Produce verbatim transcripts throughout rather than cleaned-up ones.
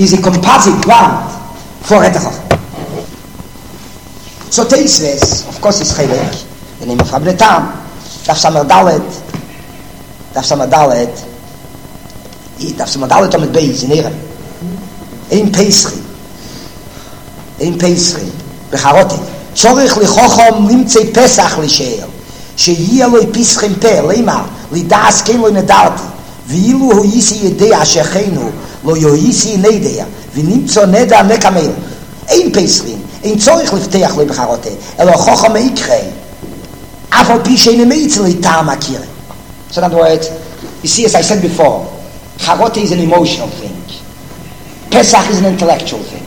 is a composite ground for Het HaChochem. So Teisves, of course, is Chelek, the name of Rabbi Tam, Daf Samar Dalet, Daf Samar Dalet, Daf Samar Dalet Omet Beis, in Eren, Ein Peschi, Ein Peschi, Becharote, Tzorich Lichochom Limtzei Pesach Lisheir, שיהיה לו פיסחם פה, למה? לדעס כן לא נדרתי, ואילו הוא ייסי ידע שכנו, לא יויסי נדע, ונמצא נדע מקמל. אין פסחים, אין צורך לפתח לו בחרותה, אלא חוכם יקרה, אף על פי שאין מייצא לטעם הכירה. So in other words, you see, as I said before, Charota is an emotional thing. Pesach is an intellectual thing.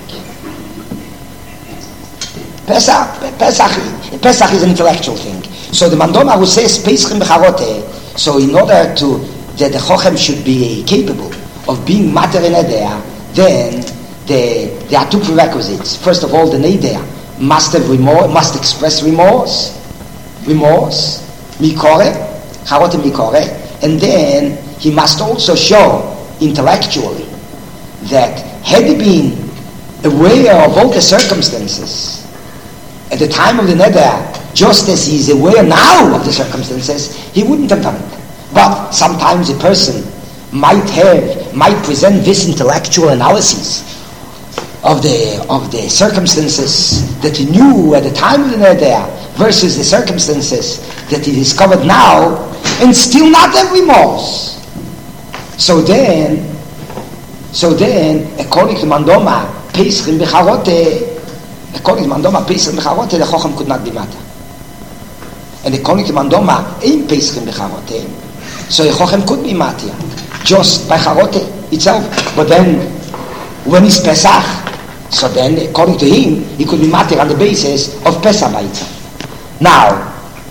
Pesach, Pesach, Pesach is an intellectual thing. So the Mandoma who says Peschim Becharote, so in order to that the Chochem should be capable of being matter in Edea, then the, there are two prerequisites. First of all, the Nedea must have remorse, must express remorse, remorse, Mikore, Charote Mikore, and then he must also show intellectually that had he been aware of all the circumstances at the time of the Neder, just as he is aware now of the circumstances, he wouldn't have done it. But sometimes a person might have, might present this intellectual analysis of the of the circumstances that he knew at the time of the Neder versus the circumstances that he discovered now, and still not have remorse. So then, so then, according to Mandoma, Peschim Becharote, according to Mandoma, Peschim Becharote, the Chochem could not be matter. And according to Mandoma, ein Peschim Becharote, so the Chochem could be matter, just by Charote itself. But then, when it's Pesach, so then, according to him, he could be matter on the basis of Pesach by itself. Now,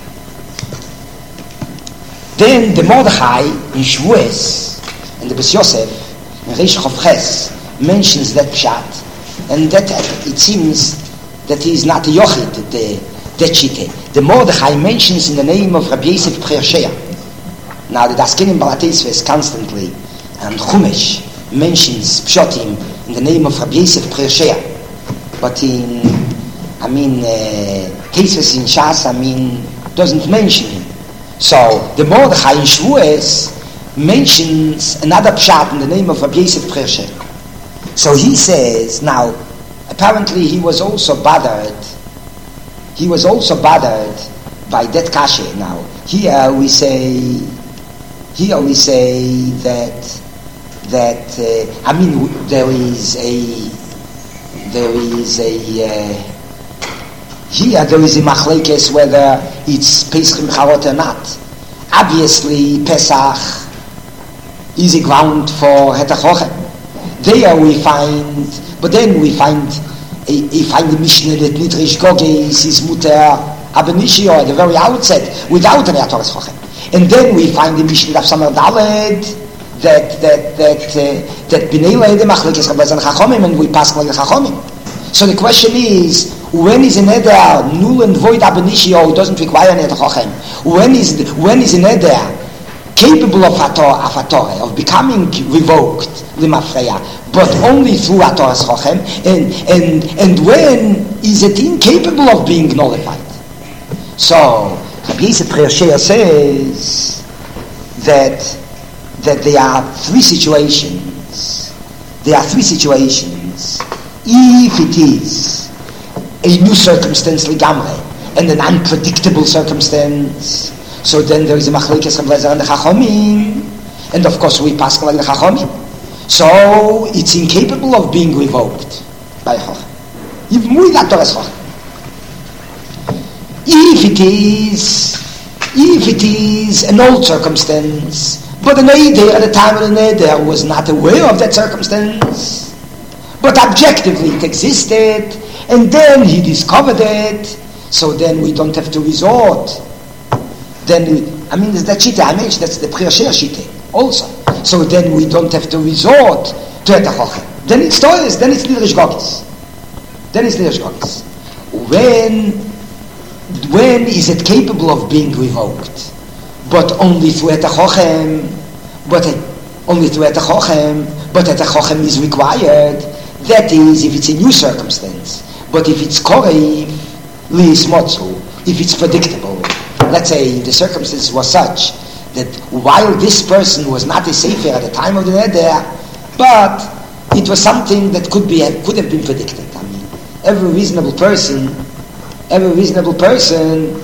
then the Mordechai in Shavuos and the Bes Yosef in Reish Chof Ches mentions that pshat, and that it seems that he is not a yochid, the that shite. The Mordechai mentions in the name of Rabbi Yosef Priyashea. Now the Daskinim Balatesves constantly, and Chumash mentions pshatim in the name of Rabbi Yosef Priyashea, but in I mean uh, cases in Shas, I mean doesn't mention him. So the Mordechai in Shavuos mentions another pshat in the name of Rabbi Yosef Priyashea. So he says, now apparently he was also bothered. He was also bothered by that kashe. Now here we say, here we say that that uh, I mean there is a there is a uh, here there is a machlekes whether it's Peschim Charot or not. Obviously Pesach is a ground for Het HaChochem. There we find, but then we find we find the Mishnah that Nitrish Goges is Mutter Abenishio at the very outset without any Torah Chochem. And then we find the Mishnah of Samar Daled that that that uh, that Bnei Leide Machlekes Rabbeinu Chachomim, and we pass like the Chachomim. So the question is, when is an Eder null and void Abenishio, it doesn't require any Chochem? When is when is an Eder capable of a Torah, of, a Torah, of becoming revoked, limafreya, but only through a Torah's Chochem, and, and, and when is it incapable of being nullified? So, Rabbi Yosef Priyashea says that, that there are three situations, there are three situations, if it is a new circumstance, ligamre, and an unpredictable circumstance, so then there is a machlekes Reb Lezer and the Chachomim, and of course we pass like the Chachomim. So it's incapable of being revoked by Chochem, even without Torah Chochem. If it is, if it is an old circumstance, but the Neder at the time of the Neder was not aware of that circumstance, but objectively it existed, and then he discovered it, so then we don't have to resort. Then, we, I mean, that shita I mentioned, that's the Priyashea shita also. So then we don't have to resort to Et HaChochem. Then it's Toys, then it's Nidrish Gogis. Then it's Nidrish Gogis. When, when is it capable of being revoked? But only through Et HaChochem, but only through Et HaChochem, but Et HaChochem is required. that is if it's a new circumstance. But if it's korev, lis motzu, if it's predictable, let's say the circumstance was such that while this person was not a sefer at the time of the neder, but it was something that could be could have been predicted. I mean, every reasonable person, every reasonable person,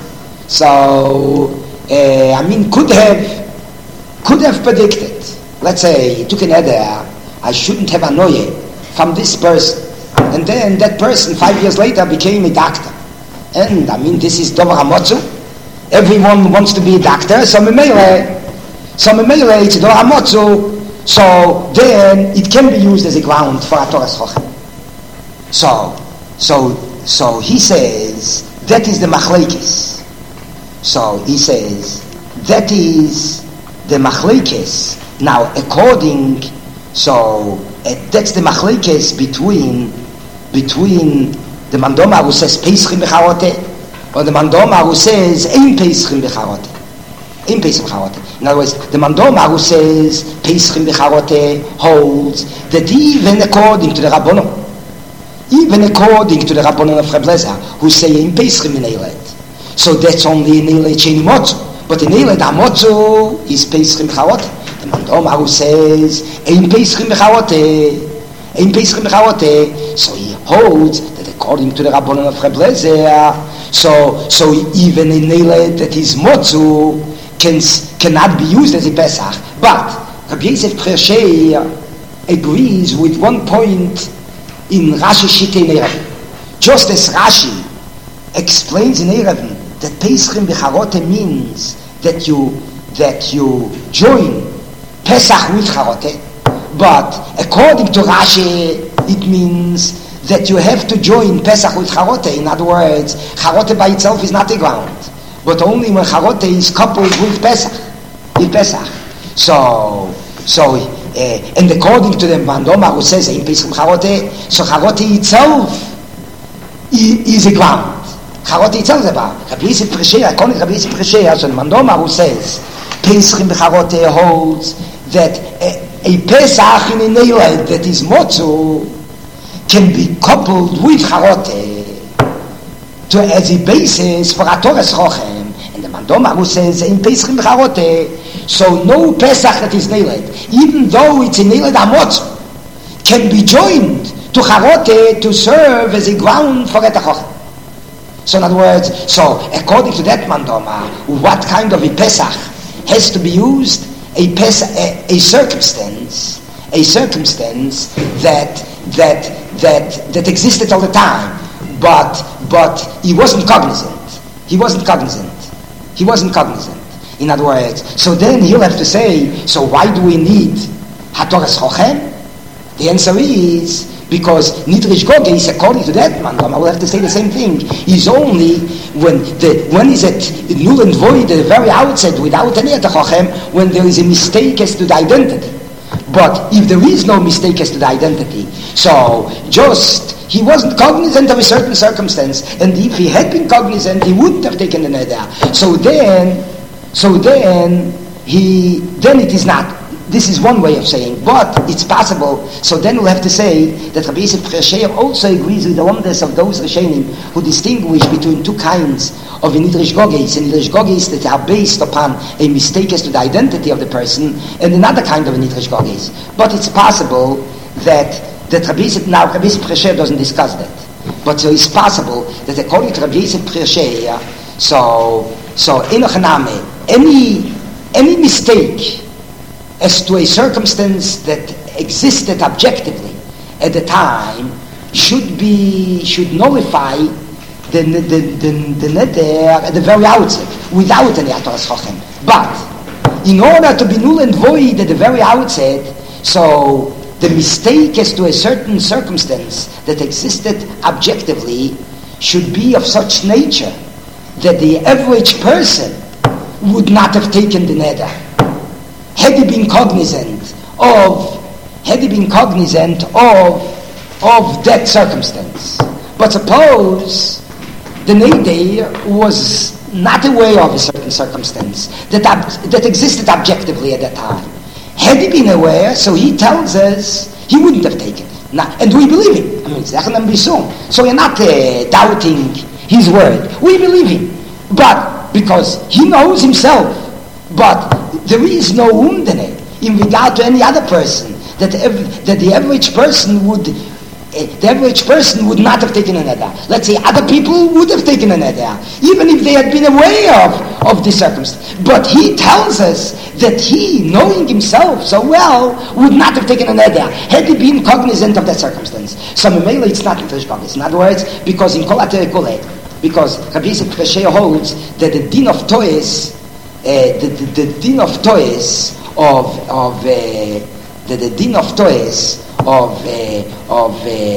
so uh, I mean, could have could have predicted. Let's say he took an neder, I shouldn't have anoye from this person, and then that person five years later became a doctor. And I mean, this is Dover Hamotzu. Everyone wants to be a doctor, so memele, so memele, it's Dover Hamotzu. So then it can be used as a ground for a Torah Chochem. So, so, so he says that is the machlekes. So he says that is the machlekes. Now, according, so uh, that's the machlekes between between the mandoma who says peischim becharote, or the mandoma who says ein peischim becharote, ein peischim becharote. In other words, the mandoma who says peischim becharote holds that even according to the rabbonon, even according to the rabbonon of Reb Lezer, who say ein peischim b'neilet, so that's only in neilet sheni motzu, but in neilet hamotzu is peischim becharote. The mandoma who says ein peischim becharote, ein peischim becharote, so he holds that according to the Rabbanon of Reb Lezer, so so even in neilet that is motzu can cannot be used as a Pesach. But Rabbi Yosef Preshei agrees with one point in Rashi Shita in Erevin. Just as Rashi explains in Erevin that Peischim Becharote means that you that you join Pesach with Charote, but according to Rashi it means that you have to join Pesach with Charote. In other words, Charote by itself is not a ground, but only when Charote is coupled with Pesach, with Pesach. So, so, uh, and according to the Mandoma who says in Pesach Charote, so Charote itself is a ground. Charote itself is a ground. Rabbi Yosef Preshei, according to Rabbi Yosef Preshei, so the Mandoma who says Pesach Charote holds that a, a Pesach in a neilet that is motzu can be coupled with Charote to as a basis for a Torah Chochem. And the Mandoma who says in Pesach Charote, so no Pesach that is neilet, even though it's a neilet hamotzu, can be joined to Charote to serve as a ground for a Chochem. So in other words, so according to that Mandoma, what kind of a Pesach has to be used? A Pesach, a, a circumstance, a circumstance that that that that existed all the time, but but he wasn't cognizant. He wasn't cognizant. He wasn't cognizant. In other words, so then he'll have to say, so why do we need HaTorah Chochem? The answer is because Nidrish Goge is according to that man. I will have to say the same thing. Is only when the when is it null and void at the very outset without any Chochem, when there is a mistake as to the identity. But if there is no mistake as to the identity, so just he wasn't cognizant of a certain circumstance, and if he had been cognizant, he wouldn't have taken the neder. So then, so then he then it is not. This is one way of saying, but it's possible. So then we'll have to say that Rabbi Yosef Preshei also agrees with the oneness of those Rishonim who distinguish between two kinds of Nidrish Gogis, and Nidrish Gogis that are based upon a mistake as to the identity of the person, and another kind of Nidrish Gogis. But it's possible that that Rabbi Yosef, now Rabbi Yosef Preshei doesn't discuss that, but so it's possible that according to Rabbi Yosef Preshei, so so enochaname, any any mistake as to a circumstance that existed objectively at the time should be should nullify the the the, the neder at the very outset without any HaTorah Chochem. But in order to be null and void at the very outset, so the mistake as to a certain circumstance that existed objectively should be of such nature that the average person would not have taken the neder. Had he been cognizant of, had he been cognizant of, of that circumstance. But suppose the neder was not aware of a certain circumstance that that existed objectively at that time. Had he been aware, so he tells us he wouldn't have taken it. Now, and we believe him. I mean, so we're not uh, doubting his word. We believe him. But, because he knows himself, but there is no umdene in regard to any other person, that, ev- that the average person would, uh, the average person would not have taken a neder. Let's say other people would have taken a neder, even if they had been aware of, of this circumstance. But he tells us that he, knowing himself so well, would not have taken a neder, had he been cognizant of that circumstance. So Memela, it's not Trish Bagis. In other words, because in Kol HaTorah Kol, because Rabbi Yosef Presheya holds that the din of Toes, uh, the, the, the din of Toes of of uh, the, the din of Toes of uh, of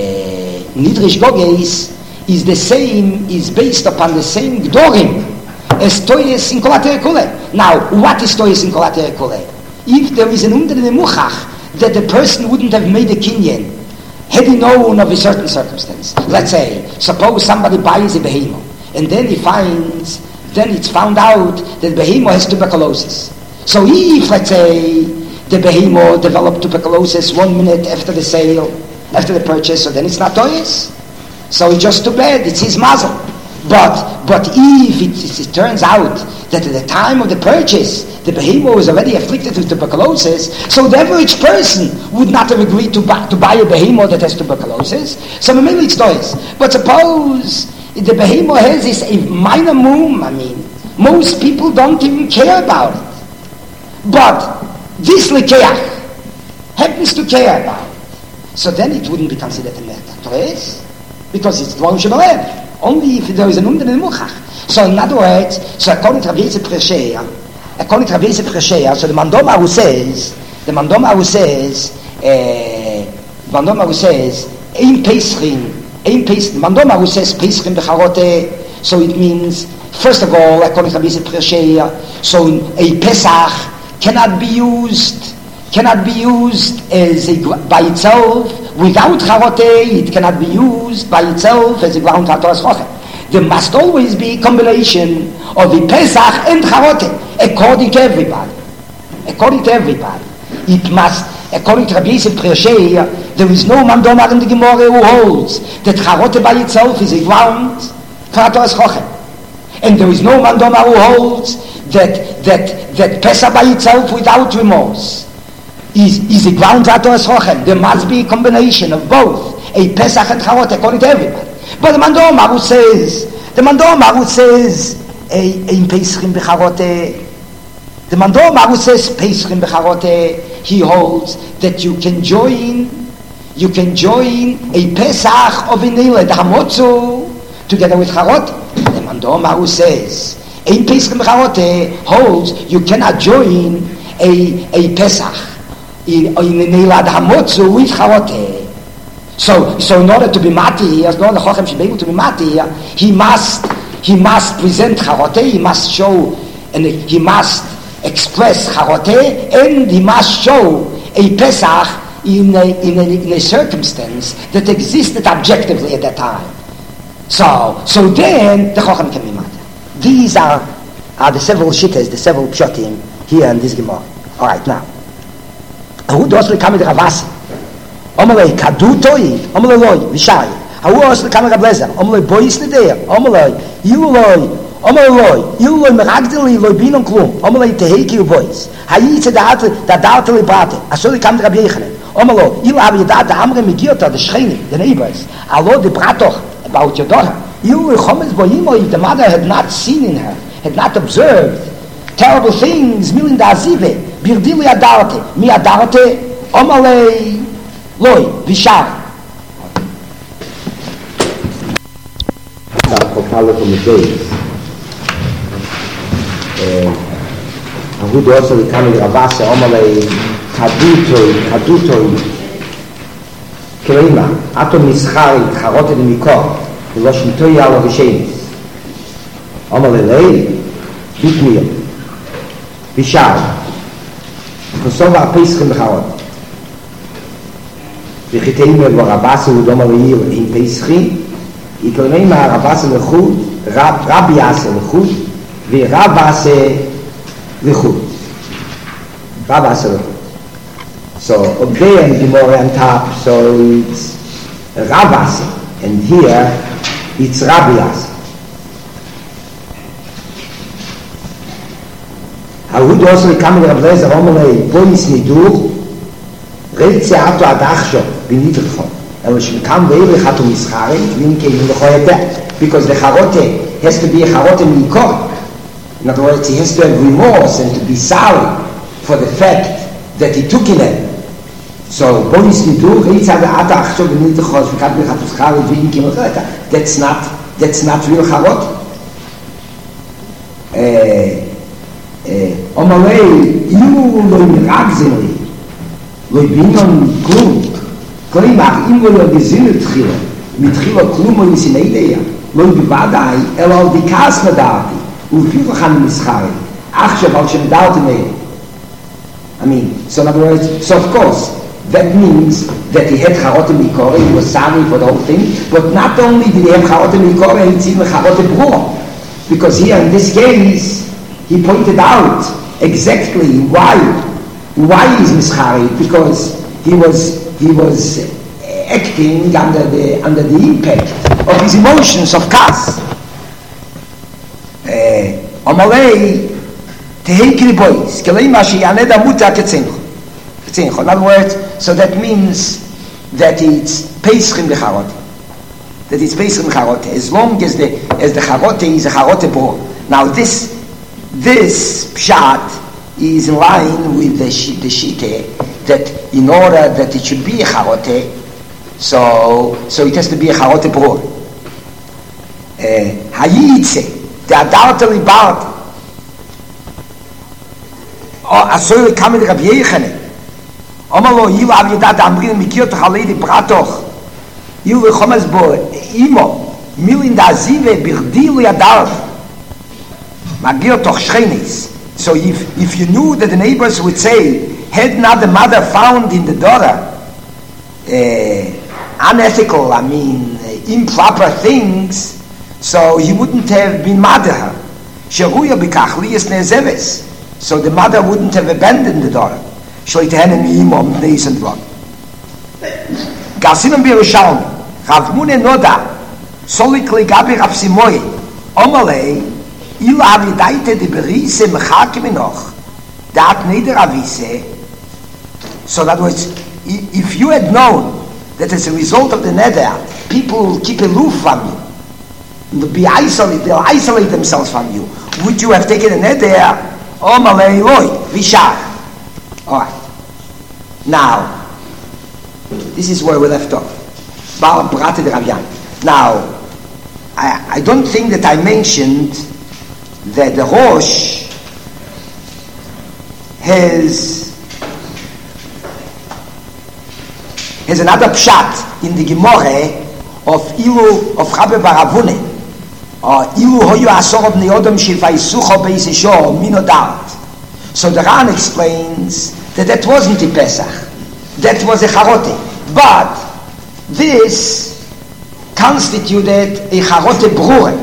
uh, Nidrish Goges is the same, is based upon the same Gdorim as Toes in Kol HaTorah Kol. Now, what is Toes in Kol HaTorah Kol? If there is an under the Muchach that the person wouldn't have made a kinyan had he known of a certain circumstance. Let's say, suppose somebody buys a behemoth, and then he finds, then it's found out that behemoth has tuberculosis. So if, let's say, the behemoth developed tuberculosis one minute after the sale, after the purchase, so then it's not toys. So it's just too bad, it's his mazel. But but if it, it turns out that at the time of the purchase, the behemoth was already afflicted with tuberculosis, so the average person would not have agreed to buy, to buy a behemoth that has tuberculosis, so maybe it's toys. But suppose the behemoth has this a minor mum, I mean, most people don't even care about it. But this lekeach happens to care about it. So then it wouldn't be considered a murder. Toys? Because it's dvarim shebalev. Only if there is an umden in Muchach. So in other words, so according to Rabbi Yosef Presheya, according to Rabbi Yosef Presheya, so the Mandoma who says, the Mandoma who says, uh, Mandoma who says, Ein Peschin, Ein Peschin, Mandoma who says Peschin Becharote, so it means, first of all, according to Rabbi Yosef Presheya, so a Pesach cannot be used, cannot be used as a, by itself. Without charote, it cannot be used by itself as a ground for Torah's chochem. There must always be a combination of the Pesach and charote, according to everybody. According to everybody. It must, according to Rabbi Yosef Presheya, there is no mandomar in the Gemara who holds that charote by itself is a ground for Torah's chochem. And there is no mandomar who holds that, that, that Pesach by itself without remorse is, is a ground for Torah's chochem. There must be a combination of both, a Pesach and charote, according to everybody. But the Mandoma who says, the Mandoma who says, a in Pesachim becharote, the Mandoma who says Pesachim becharote, he holds that you can join, you can join a Pesach of Inile, the Hamotzu, together with charote. The Mandoma who says, in Pesachim becharote, holds you cannot join a a Pesach in in Inile, the Hamotzu with charote. So, so in order to be mati, as long as the chochem should be able to be mati, he must, he must present charote, he must show, and he must express charote, and he must show a Pesach in a, in a, in a circumstance that existed objectively at that time. So, so then the chochem can be mati. These are, are the several shittas, the several pshatim here in this Gemara. All right, now, who does the Kamid Ravasi? Omalei kadutoi, omalei loy, vishai. How was the camera blazer? Omalei boys the day. Omalei you loy, omalei loy, you loy meragdeli loy binon klum. Omalei teheki you boys. Hayit the art that darteli bate. I saw the camera bechene. Omalo, you have that the amre migiota the schreine, the neighbors. Allo the bratoch about your daughter. You will come as boimo if the mother had not seen in her, had not observed terrible things. Milin da azive, birdili adarte, mi adarte, omalei. Loi, Vishar. Now, Kopala from the days. Ahudu also the coming Ravasa, Omalei, Kadutoi, Kadutoi, Kerima, Atom Mischari, Charote de Mikor, the Roshintoi Yalo Vishenis. Omalei Lei, Bitmir, Vishar, Kosova Peschim Charote. וכתאים ברבאסה ודום העיר עם פסחי, יקראים מהרבאסה לחוד, רבי יעשה לחוד, ורב עשה לחוד. רב עשה לחוד. So up there in the Gemara on top, so it's Rav Asi, and here it's Rabbi Asi. ההוא also לקם לרב לזר, אומר לי, בוא נסנידור, רצה עתו עד עכשיו, בנידרכו. אבל שמקם ואיר לחתו מסחרי, ואם כאילו לכו ידע. Because the charote has to be a charote mikor. In other words, he has to have remorse and to be sorry for the fact that he took in it. So, בוא נסנידור, רצה עתו עכשיו, בנידרכו, שמקם לחתו מסחרי, ואם כאילו לכו ידע. That's not, that's not real charote. Uh, אומרי, אילו לא נראה זה לי, לא הבינון כלום, כלומר, אם לא גזין לתחילה, מתחילה כלום או יסיני אידיה, לא בוודאי, אלא על דיקס נדעתי, ולפיו לכן מסחרי, עכשיו על שנדעתי מהם. I mean, so in other words, so of course, that means that he had charote mikore, he was sorry for the whole thing, but not only did he have charote mikore, he had charote brua, because here in this case, he pointed out exactly why why he's mischari, because he was he was acting under the under the impact of his emotions of kas. Amalei tehekri boys kelema sheyaneda muta ketzench. Ketzench. In other words, so that means that it's peschim becharot. That it's peschim becharot. As long as the as the charote is a charote bro. Now this. This pshat is in line with the, sh- the shite that in order that it should be a charote, so so it has to be a charote bror. Hayitze, the adultery bart. Oh, asoy kamen Rabbi Yechane. Omalo yilu av yedat amrin mikir tchalei di bratoch. Yilu chomes bo imo milin da zive birdilu yadar. So if, if you knew that the neighbors would say, had not the mother found in the daughter uh, unethical, I mean, uh, improper things, so he wouldn't have been mother her. So the mother wouldn't have abandoned the daughter. Garsinon Birushalmi, Rav Mune Noda, Solikli Gabi Rav Simoy, Omalei, Ila avidaite de berise mechake minoch, that neder avise. So that was, if you had known that as a result of the neder, people will keep aloof from you, they'll be isolated, they'll isolate themselves from you, would you have taken a neder? Oh malei loy, vishar. All right. Now, this is where we left off. Bar Brate de Ravian. Now, I, I don't think that I mentioned that the Rosh has has another pshat in the Gemara of Ilu of Rabbi Baravune, or Ilu hoyu asor of neodom shefaisucho beisisho minodat. So the Ran explains that that wasn't a Pesach, that was a charote, but this constituted a charote brure,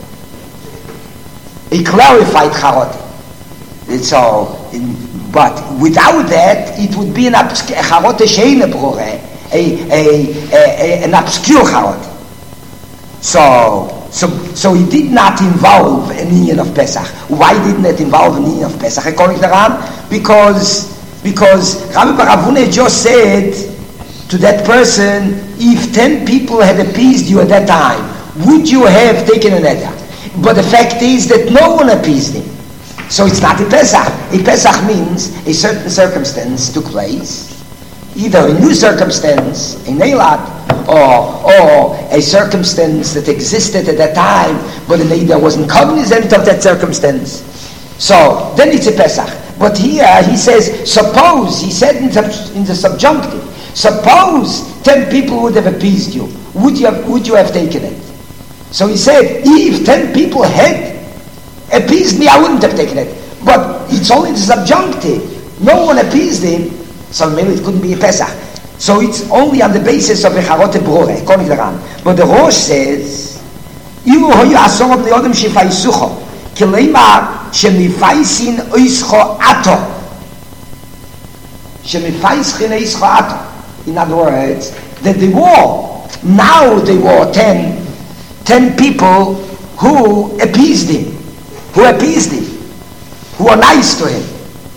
a clarified charote. So, but without that, it would be an obscure charote sheine brure, a, a, a, a, an obscure charote. So, so, so it did not involve an union of Pesach. Why didn't it involve an union of Pesach? According to the Ram, because because Rabbi Baravune just said to that person, if ten people had appeased you at that time, would you have taken an neder? But the fact is that no one appeased him. So it's not a Pesach. A Pesach means a certain circumstance took place, either a new circumstance, a Neilat, or, or a circumstance that existed at that time, but the neder wasn't cognizant of that circumstance. So then it's a Pesach. But here he says, suppose, he said in the, in the subjunctive, suppose ten people would have appeased you, would you have, would you have taken it? So he said, if ten people had appeased me, I wouldn't have taken it. But it's only the subjunctive. No one appeased him, so maybe it couldn't be a Pesach. So it's only on the basis of a charote brore, according to the Ram. But the Rosh says, Ilu hoyu asor of neodom shefaisucho, kileimar shemifaisin oischo ato, שמפייסכין איס חואטו. In other words, that the war, now they were ten, ten people who appeased him, who appeased him, who were nice to him.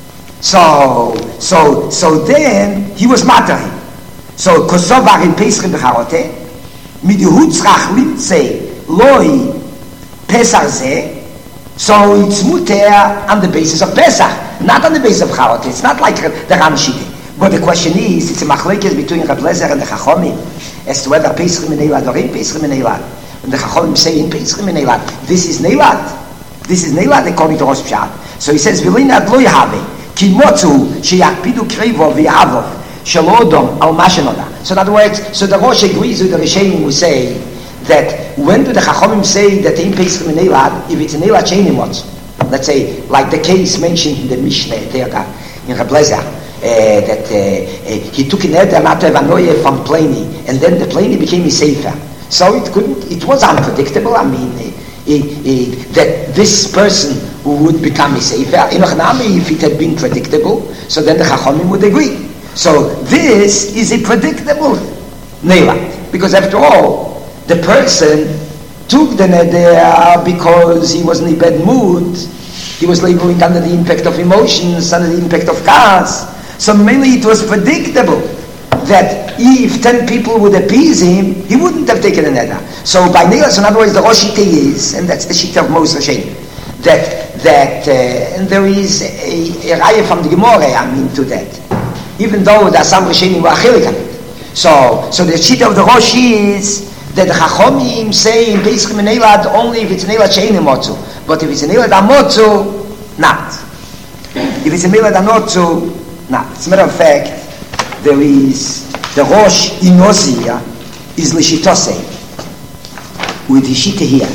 So, so, so then he was mad at him. So, Kosovar in Pesach Becharote, mit Yehutzrach Limtze, Loi, Pesach Zeh, so it's muter on the basis of Pesach, not on the basis of Charote. It's not like the Ramshite. But the question is, it's a machlekes between Reb Lezer and the Chachomim as to whether Pesach min Eilad or in Pesach min Eilad. And the Chachomim say in Pesach min Eilad. This is Neilad. This is Neilad according to Rosh Pshat. So he says, V'linad lo yahave, ki motzu sheyakpidu krivo v'yavov shelo odom al mashenoda. So in other words, so the Rosh agrees with the Rishonim who say that when do the Chachomim say that in Pesach min Eilad, if it's in Eilad she'ein motzu. Let's say, like the case mentioned in the Mishnah there in Reb Lezer. Uh, that uh, uh, he took an eder not to have a noye from Pliny, and then the Pliny became a sefer. So it couldn't, it was unpredictable. I mean, uh, uh, uh, that this person who would become a sefer, if it had been predictable, so then the Chachomim would agree. So this is a predictable neilat, because after all, the person took the neder because he was in a bad mood, he was laboring under the impact of emotions, under the impact of cars. So mainly it was predictable that if ten people would appease him, he wouldn't have taken a neder. So by neder, so in other words, the Rosh Shita is, and that's the Shita of most Rishonim, that, that uh, and there is a, a raya from the Gemara, I mean, to that. Even though there are some Rishonim who are chilik on it. So, so the Shita of the Rosh is that the Chachomim say in Pesach min Eilad only if it's an Eilad she'ein motzu. But if it's an Eilad amotzu, not. If it's an Eilad amotzu, now, as a matter of fact, there is the Rosh Inozia is Lishitose with the Shita here.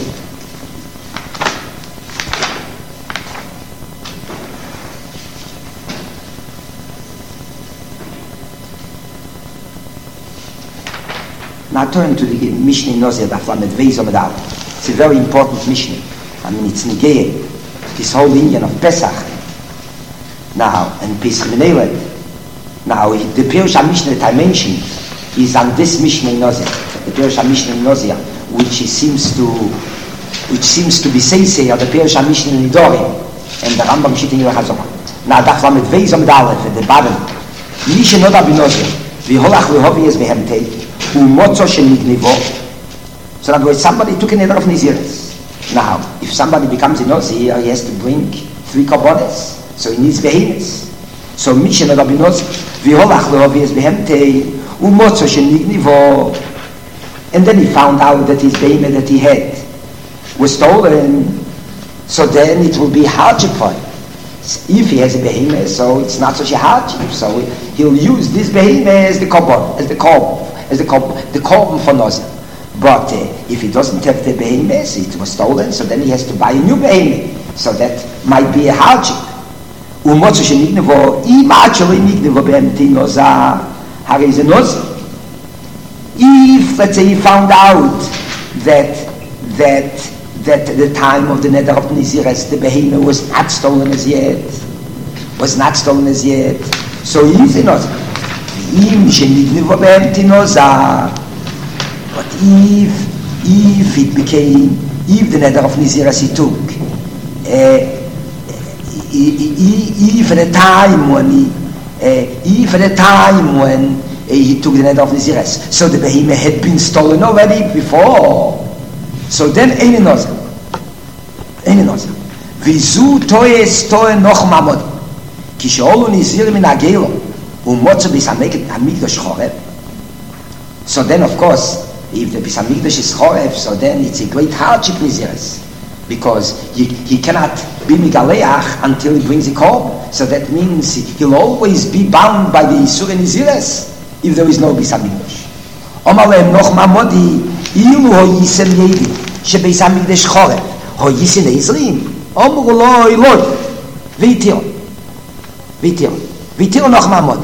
Now turn to the Mishnah Inozia Daflamed Veizom Adal. It's a very important Mishnah. I mean, it's Nigei, this whole Indian of Pesach. Now, and Pesach min Eilad. Now, the Pirush HaMishnah that I mentioned is on this Mishnah in Nozia, the Pirush HaMishnah in Nozia, which seems to, which seems to be Seisei of the Pirush HaMishnah in Nidorim, and the Rambam Shita in Yerachazorah. Now, Daf Lamed Veizom Dalef at the bottom. Misha Noda B'Nozia, V'holach V'hovi Es Behemtei, U'motzo Shenignivo. So in other words, somebody took a neder of Niziris. Now, if somebody becomes a Nozia, he has to bring three korbanos. So he needs behemoths. So Misha Noda B'Nozia, V'holach V'hovi Es Behemtei, U'motzo Shenignivo. And then he found out that his behemoth that he had was stolen. So then it will be hardship for him. If he has a behemoth, so it's not such a hardship. So he'll use this behemoth as the korban, as the korban, as the korban, the korban for Nozir. But uh, if he doesn't have the behemoth, it was stolen, so then he has to buy a new behemoth. So that might be a hardship. If, let's say, he found out that that that at the time of the neder of Niziris, the behemoth was not stolen as yet, was not stolen as yet, so he is a Nozir. But if, if it became, if the neder of Niziris he took, uh, if at the time when he, uh, if at the time when uh, he took the neder of Niziris, so the behemoth had been stolen already before, so then אין נוזר אין נוזר ויזו טויס טוי נוח מעמוד כשאולו נזיר מן הגילו ומוצא ביסמקת המקדוש חורב. So then of course if the bisamikdash is choref, so then it's a great hardship Niziris, because he, he cannot be migaleach until he brings a korban. So that means he'll always be bound by the Yisur Niziris if there is no bisamikdash. Omar lehem noch mamodi אילו הו ייסם ידי שביס המקדש חורף הו ייסם נזרים אמרו לו אלוי ויתיר ויתיר ויתיר נוח מעמוד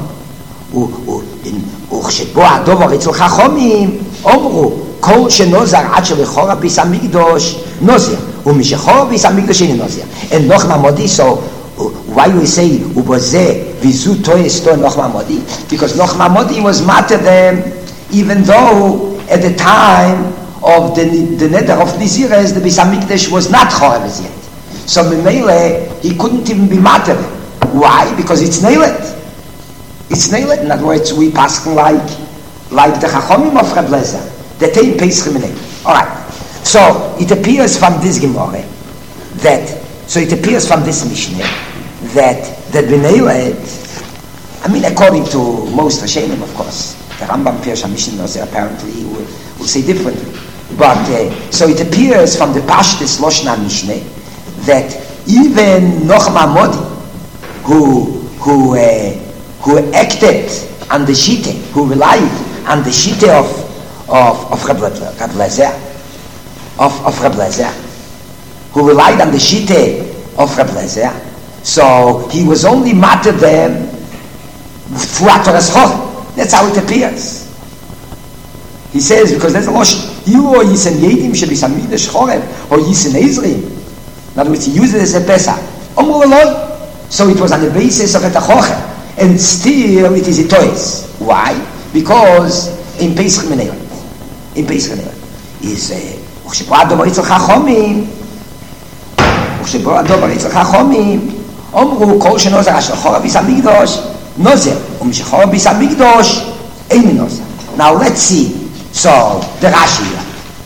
וכשבו הדובר אצל חכמים אמרו כל שנוזר עד שלחורה ביס המקדש נוזר ומשחורה ביס המקדש אין נוזר and נוח מעמודי so why we say ובזה Vizu Toyes to Noch Mamodi, because Noch Mamodi was matter them, even though at the time of the the Neder of Nizires, the Beis Hamikdash was not Chorev yet. So Memele, he couldn't even be matter. Why? Because it's nailed. It's nailed. In other words, we pass like like the Chachomim of Reb Lezer. The Tein Pesach Minei. All right. So it appears from this Gemara that so it appears from this Mishnah that that Beneled, I mean, according to most Rishonim, of course, the Rambam Pirush HaMishnah knows apparently will, will say differently. But uh, so it appears from the Pashtus Loshna Mishnah that even Noch Mamodi, who who uh, who acted on the Shite, who relied on the Shite of of of Reb Lezer, of of Reb Lezer, who relied on the Shite of Reb Lezer, so he was only matter them throughout Torah's Chol. That's how it appears. He says, because there's a losh, you or Yisen Yedim should be Samidish Chorev, or Yisen Ezri. In other words, he used it as a Pesach. Omru Eloi. So it was on the basis of a Tachoche. And still it is a Toys. Why? Because in Pesach Menel, in Pesach Menel, is Uchshebo Adom Aritzel Chachomim, Uchshebo Adom Aritzel Chachomim, Omru Kol Shenozer Asher Chorev Bis HaMikdosh, Nozer, Um Shechor Bis HaMikdosh, Ein Nozer. Now let's see. So, the Rashi here.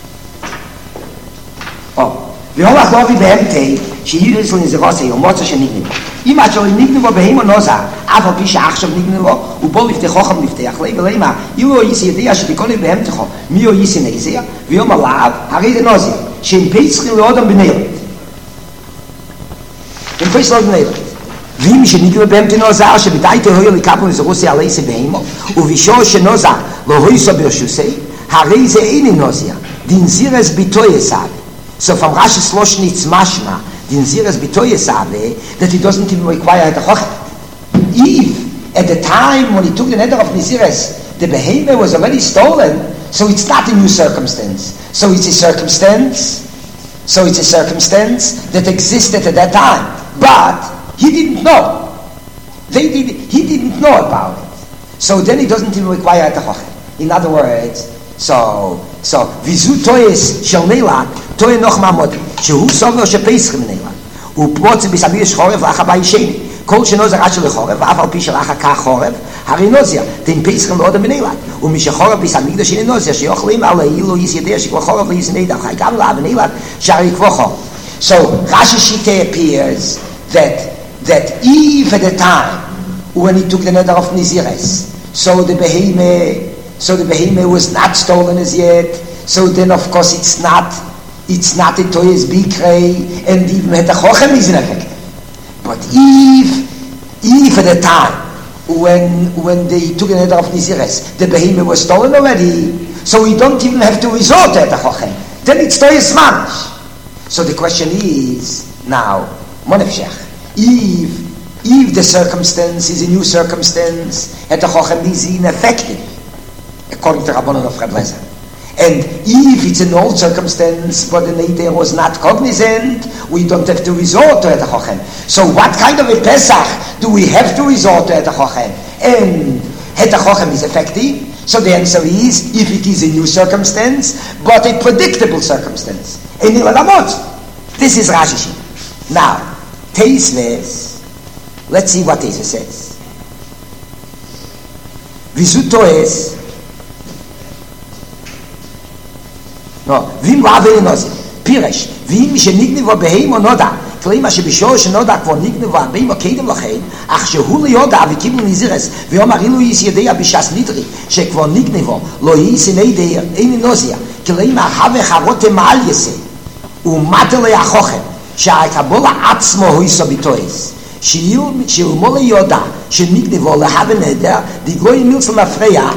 Oh, והולך לא אבי בהמתי, שיהיו אצל נזרוסי, ומוצא שנגנבו. אם עד שלא נגנבו בהימו נוזה, אף על פי שעכשיו נגנבו, ובו לפתחו חם לפתח לי, ולמה, אילו איסי ידיע שתיקוני בהמתחו, מי או איסי נזיר, ויום עליו, הרי זה נוזיר, שהם פצחים לאודם בנילת. הם פצחים לאודם בנילת. ואם שנגנבו בהמתי נוזר, שבדאי תהוי לקפו נזרוסי עלי זה בהימו, ובישור שנוזר לא הויסו ברשוסי, הרי זה איני נוזיר, דין זירס ביטוי יסב. So from Rashi's Loshn it's mashma, the Nziras Bitoye Save, that he doesn't even require the Chochet. If at the time when he took the Neder of Nziras, the behemoth was already stolen, so it's not a new circumstance. So it's a circumstance, so it's a circumstance that existed at that time. But he didn't know. They did, he didn't know about it. So then he doesn't even require the Chochet. In other words, so, so, vizu toyes shel neilat, toye noch mamod, shehu sover shepeischem neilat, ופרוץ בסביש חורף לאחר בי שני, כל שנוזר עד של חורף, ואף על פי של אחר כך חורף, הרי נוזר, תן פסחם לעוד המנילת, ומשחורף בסמיקדוש הנה נוזר, שיוכלים על אילו יש ידע שכבר חורף ויש נדע, חי גם לה המנילת, שהרי כבר חורף. So, Rashi Shita appears that, that Eve at the time, when he took the neder of Nizires, so the behemoth, so the behemoth was not stolen as yet, so then of course it's not it's not a toyes bikrei, and even the chochem is in effect. But Eve Eve at the time when when they took the neder of Nizires, the behemoth was stolen already, so we don't even have to resort to the chochem, then it's toyes manish. So the question is now monefshech, Eve if the circumstance is a new circumstance, and the chochem is ineffective according to Rabbanon of Reb Lezer. And if it's an old circumstance, but the Neder was not cognizant, we don't have to resort to Et HaChochem. So what kind of a Pesach do we have to resort to Et HaChochem? And Et HaChochem is effective? So the answer is, if it is a new circumstance, but a predictable circumstance. And this is Rashi. Now, Teisves, let's see what Teisves says. Vizu Toes, no, vim vave noz pirish vim shenignevo beheimo noda klima shebishor shnoda kvo nignevo beheimo kedem lachen ach shehul yoda vikim nizires v'yom arilu is yedea bishas nidri shekvo nignevo lo is neider ein nozia klima have charote mal yese umatle achochem sha'akabola atzmo hoiso bitois shiu shiu mol yoda shenignevo le have neder digoy milsel mafreya.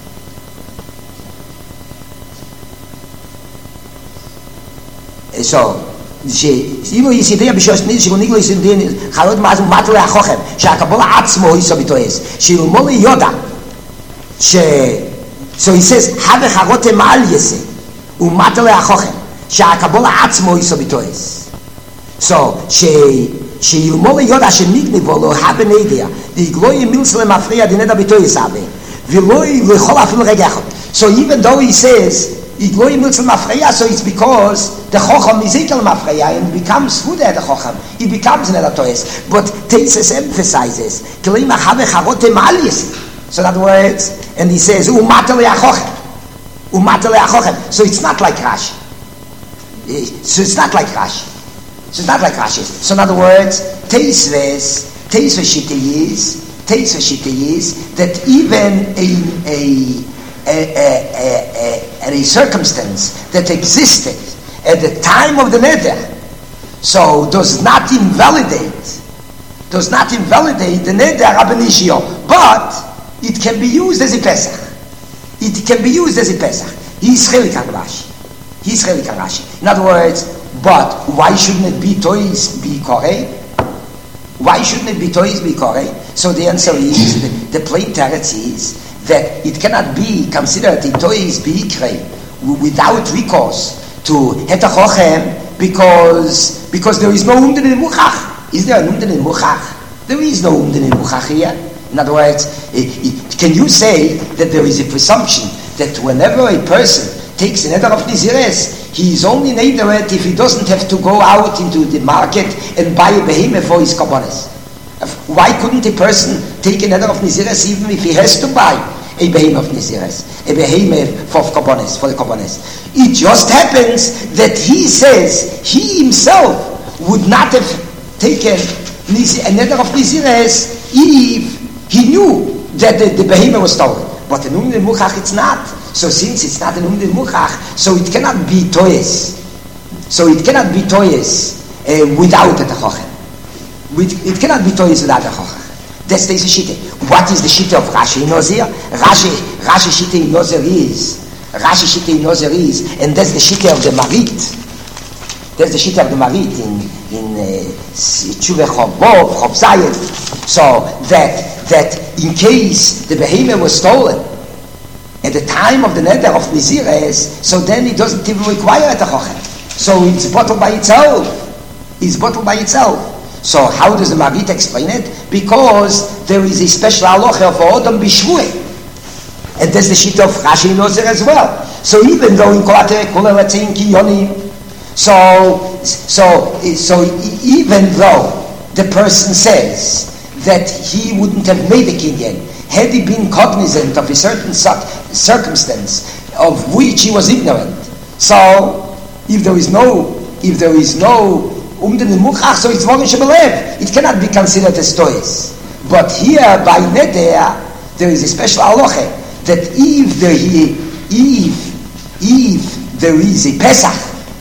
So, אם יש ידע בשביל נית שגוניקלו יש ידע חלות מטלה החוכם שהקבולה עצמו היא סוביטויס שילמו לי יודע ש so he says have חרותם מעל יסה ומטלה החוכם שהקבולה עצמו היא סוביטויס so ש שיומול יוד אשר נגנבו לא הבן נדר, דגלוי מילסה למפריע דנדר ביטוי סבא, ולא יכול אפילו רגע אחד. So even though he says, Igloy Milzel Mafreya, so it's because the Chocham is equal Mafreya and becomes who there the Chocham. It becomes an Elatoes. But Tesis emphasizes, Kilei Machabe Charote Malis. So in other words, and he says, Umatale Achochem. Umatale Achochem. So it's not like Rashi. So it's not like Rashi. So it's not like Rashi. So in other words, Teisves, Teisves Shite is, Teisves Shite is, that even a, a A, a, a, a, a circumstance that existed at the time of the neder, so does not invalidate, does not invalidate the neder Rabban Ishio, but it can be used as a Pesach. It can be used as a Pesach. He's Chelik HaRashi. He's Chelik HaRashi. In other words, but why shouldn't it be toys be koreh? Why shouldn't it be toys be koreh? So the answer is, the, the plain teretz is, that it cannot be considered a toys beikre without recourse to het hachochem because because there is no umden in muchach. Is there an umden in muchach? There is no umden in muchach here. In other words, it, it, can you say that there is a presumption that whenever a person takes an eder of Nizires, he is only nederet if he doesn't have to go out into the market and buy a behemoth for his karbonis? Why couldn't a person take an eder of Nizires even if he has to buy a behemoth of Nizires, a behemoth for karbonis, for the karbonis? It just happens that he says he himself would not have taken an eder of Nizires if he knew that the, the behemoth was stolen. But an umden muchach it's not. So since it's not an umden muchach, so it cannot be toyes. So it cannot be toyes uh, without a tachochem. It cannot be toys without a chochach. That's the shite. What is the shite of Rashi in Nozir? Rashi, Rashi shite in Nozir is, Rashi shite in Nozir is, and that's the shite of the Marit. That's the shite of the Marit in in Tshuva Chov Bov, Chov Zayin. So that that in case the behemoth was stolen at the time of the neder of Nizires, so then it doesn't even require a chochach. So it's bottled by itself. It's bottled by itself. So how does the Marit explain it? Because there is a special halacha for Odom Bishvui. And that's the sheet of Rashi Nozer as well. So even though in Kolate Kula, let's say in Kiyonim, so, so, so even though the person says that he wouldn't have made a kinyan had he been cognizant of a certain circumstance of which he was ignorant. So if there is no, if there is no umden muchach, so it's vonish belev. It cannot be considered as toys. But here by neder there is a special halacha that if there if if there is a Pesach,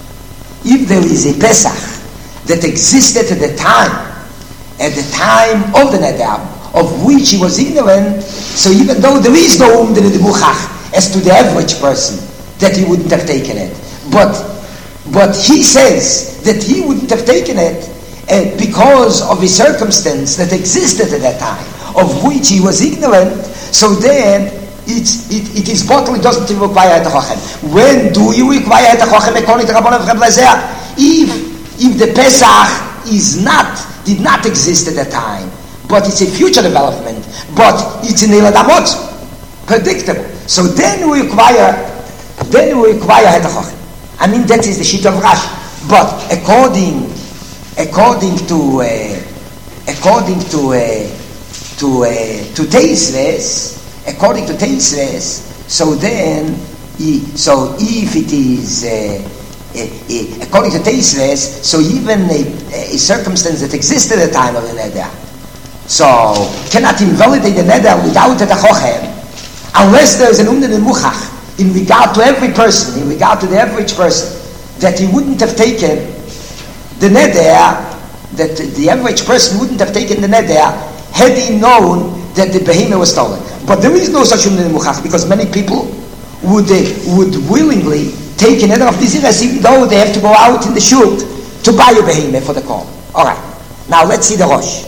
if there is a Pesach that existed at the time, at the time of the neder of which he was ignorant, so even though there is no umden muchach as to the average person that he wouldn't have taken it, but But he says that he wouldn't have taken it uh, because of a circumstance that existed at that time, of which he was ignorant, so then it's, it, it is bottled, it doesn't require a chochem. When do you require a chochem according to Rabban Reb Lezer? If, if the Pesach is not, did not exist at that time, but it's a future development, but it's in Elad Amot, predictable. So then we require, then we require a chochem. I mean, that is the sheet of Rashi. But according, according to, uh, according to, uh, to, uh, to Teisves, according to Teisves, so then, he, so if it is, uh, uh, uh, according to Teisves, so even a, a circumstance that existed at the time of the neder, so cannot invalidate the neder without the chochem, unless there is an umden and muchach, in regard to every person, in regard to the average person, that he wouldn't have taken the neder, that the average person wouldn't have taken the neder had he known that the behemoth was stolen. But there is no such umden muchach, because many people would uh, would willingly take an neder of Nizires even though they have to go out in the shuk to buy a behemoth for the call. All right, now let's see the Rosh.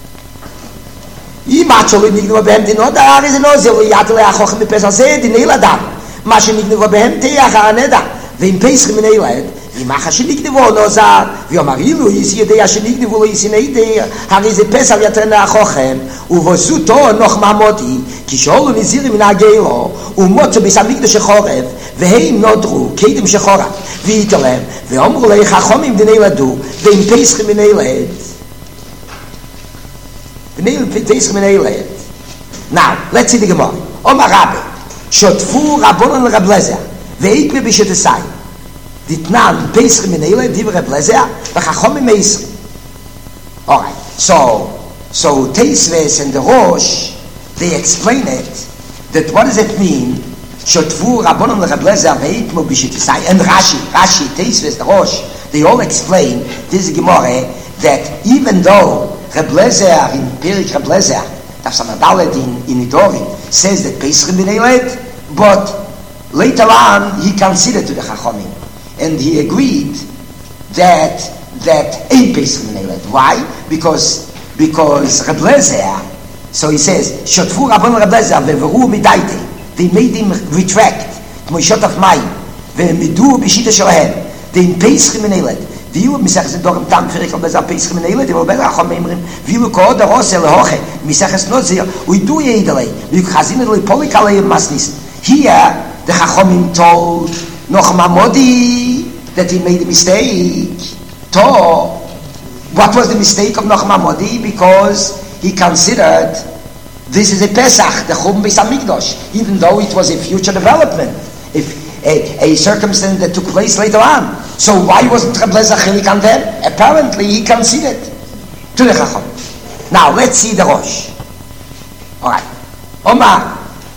אם את שולית נגנבו בהם דינות, הרי זה לא זה, ויעט עליה חוכם בפסח זה, דיני לדם. מה שנגנבו בהם תהיה אחר הנדע. ואם פסח מן הילד, wie macha schnig de wo no sa wie marilu is hier der schnig de wo is in der har is besser ja tren achochem u wo su to noch mamoti ki shol ni zir min agelo u mot be samig de shorev ve heim nodru kedem shora vi italem ve amru le chachom im de neladu ve im peis khimeneled Neil Peis Meneled. Now, let's see the Gemara. Omar Rabbi, shotfu Rabbonon Rablezer, veikme b'shetesai. Ditnan Peis Meneled, div Rablezer, v'chachom meisri. All right. So, so Teisves and the Rosh, they explain it. That what does it mean? Shotfu Rabbonon Rablezer, veikme b'shetesai. And Rashi, Rashi, Teisves, the Rosh, they all explain this Gemara that even though Reb Lezer in Perik Reb Lezer, Daf Samadalet in in Idori says that Pesachim b'Neilet, but later on he considered to the Chachomim and he agreed that that ain't Pesachim b'Neilet. Why? Because because Reb Lezer, so he says Shotfu Rabban Reb Lezer ve'veru midaite. They made him retract Moishot of Mayim ve'midu b'shita shelahem. They in Pesachim b'Neilet. Die Juden sagen sie doch im Tag für ich habe das Pesach Menele, die wollen auch memren. Wie wir ko der Rosel hoche. Mir sagen es nur sehr. Und du jedele. Wir khazin le polikale masnis. Here the Chachomim told noch Mamodi that he made a mistake. To what was the mistake of Noch Mamodi? Because he considered this is a Pesach, the Chum Beis Hamikdash, even though it was a future development. If A, a circumstance that took place later on. So why wasn't Reb Lezer chilik on them? Apparently he conceded to the Chacham. Now let's see the Rosh. All right. Omar,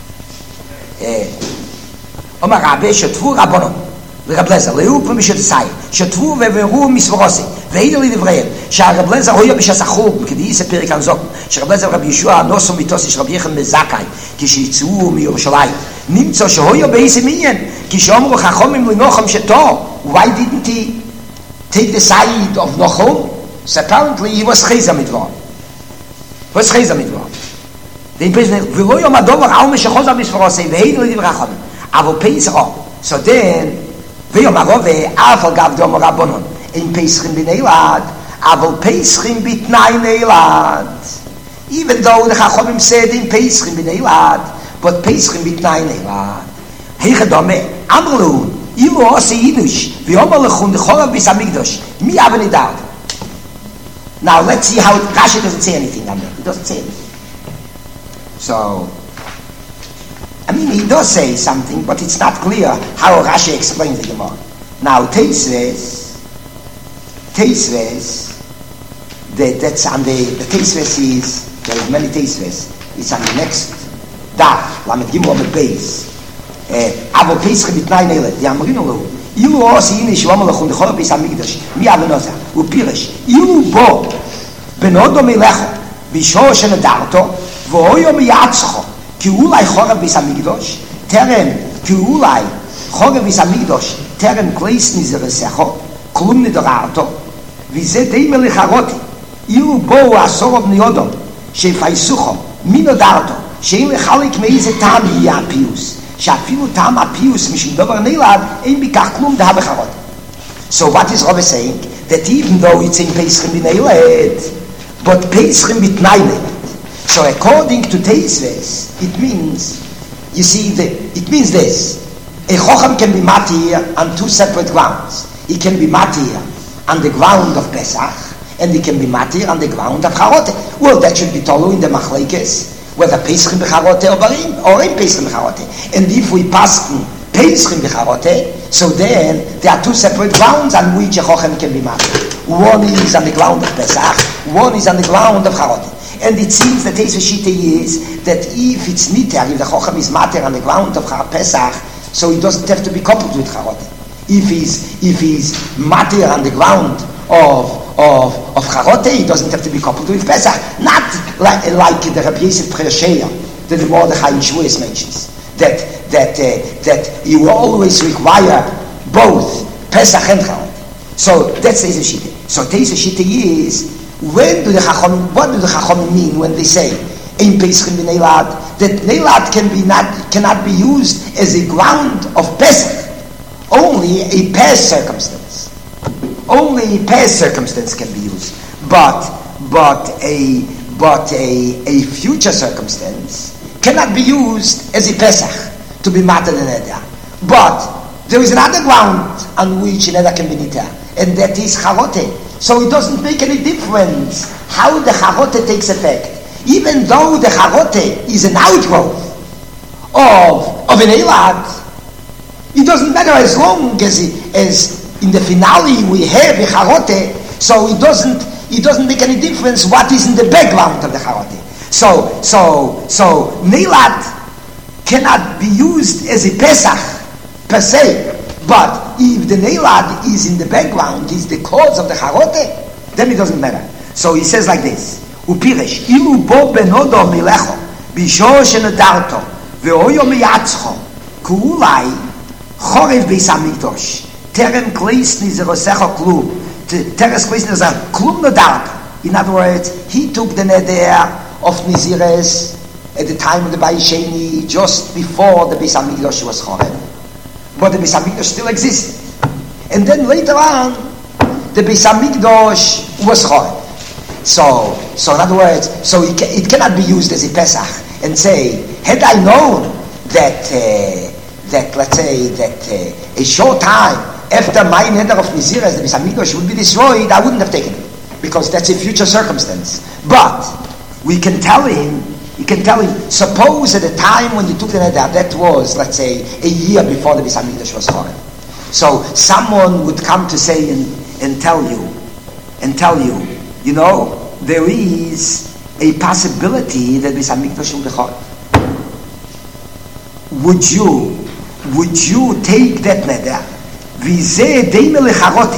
Omar Rabbi shotfu Rabbonon ורב לזר, לאופו משתסאי, שתפו וברו מסברוסי, והידו לי דבריהם, שהרב לזר הויה בשסחוב, כדי יסה פרק הנזוק, שרב לזר רב ישוע נוסו מיתוסי שרב יחן מזקאי, כשיצאו מירושלים, נמצא שהויה באיזה מיין, כשאומרו חכומים לנוחם שתו, why didn't he take the side of Nochum? So apparently he was cheza midvar. He was cheza midvar. They basically, ולא יום הדובר על משחוזה בסברוסי, והידו לי דברי חכומים, אבל פסחו, so then, ויום הרוב אף על גב דום רבונון אין פסחים בנילד אבל פסחים בתנאי נילד even though the Chachomim said in פסחים בנילד but פסחים בתנאי נילד היכה דומה אמר לו אילו עושה יידוש ויאמר לכון לחורב ביס המקדוש מי אבן ידעת now let's see how Rashi doesn't say anything on that. He doesn't say anything so I mean, he does say something, but it's not clear how Rashi explains the Gemara. Now, Teisves, Teisves, that, that's on the, the Teisves is, there are many Teisves, it's on the next daf, Lamed Gimel Lamed Beis, Avo Pesach Mitnai Nelet, the Amrino Lo, Ilu Osi Ini Shvama Lechun Dechor Beis HaMikdash, Mi Avenoza, Upirish, Ilu Bo, Benodo Melecho, Bisho Shenedarto, Voyo Miyatzcho, כי אולי חורב ביס המקדוש, תרן, כי אולי חורב ביס המקדוש, תרן קלייס נזרסכו, כלום נדרעתו, וזה די מלחרותי, אילו בואו עשור בני אודום, שיפייסוכו, מי נדרתו, שאין לחלק מאיזה טעם יהיה הפיוס, שאפילו טעם הפיוס משום דבר נילד, אין בכך כלום דה בחרותי. So what is Rabbi saying? That even though it's in Pesachim b'neiled, but Pesachim b'tnainet, so according to Teisves, it means, you see, the, it means this. A Chocham can be matir on two separate grounds. He can be matir on the ground of Pesach, and he can be matir on the ground of Charote. Well, that should be tolu in the Machlekes, whether Pesachim b'Charote or Barim, or in Pesachim b'Charote. And if we pass Pesachim b'Charote, so then there are two separate grounds on which a Chocham can be matir. One is on the ground of Pesach, one is on the ground of Charote. And it seems that Teisves Shita is that if it's niter, if the Chocham is mater on the ground of Pesach, so he doesn't have to be coupled with Charote. If he's if he's mater on the ground of of of Charote, he doesn't have to be coupled with Pesach. Not like like the Rabbi Yosef Preshea that the Mordechai in Shavuos mentions that that uh, that you will always require both Pesach and Charote. So that's Teisves Shita. So Teisves Shita is. When do the Chachomim, what do the Chachomim mean when they say in Pesachim b'neilad that neilad can be not cannot be used as a ground of Pesach, only a past circumstance. only past circumstance can be used. But but a but a a future circumstance cannot be used as a Pesach to be matter the neder. But there is another ground on which neder can be niter, and that is charote. So it doesn't make any difference how the charote takes effect. Even though the charote is an outgrowth of, of an elad, it doesn't matter as long as, it, as in the finale we have a charote, so it doesn't, it doesn't make any difference what is in the background of the charote. So, so, so, Neilat cannot be used as a Pesach per se, but if the Neilat is in the background, is the cause of the charote, then it doesn't matter. So he says like this, Upirish, ilu bo benodo milecho, bisho shenedarto, ve'oyo miyatzcho, ku'ulai, chorev beis hamikdosh, terem kleisni zerosecho klum, teres kleisni zerosecho klum nedarto. In other words, he took the neder of Nizires at the time of the Bayis Sheni, just before the Beis Hamikdash was chorev. But the Beis Hamikdash still existed. And then later on, the Beis Hamikdash was chorev. So, so in other words, so it, ca- it cannot be used as a Pesach and say, had I known that, uh, that let's say, that uh, a short time after my neder of Nizires, the Beis Hamikdash would be destroyed, I wouldn't have taken it, because that's a future circumstance. But we can tell him, you can tell him, suppose at the time when you took the neder, that was, let's say, a year before the Beis Hamikdash was chorev. So someone would come to say and, and tell you, and tell you, you know, there is a possibility that Beis Hamikdash will be chorev. Would you, would you take that neder? V'zeh deime lecharote.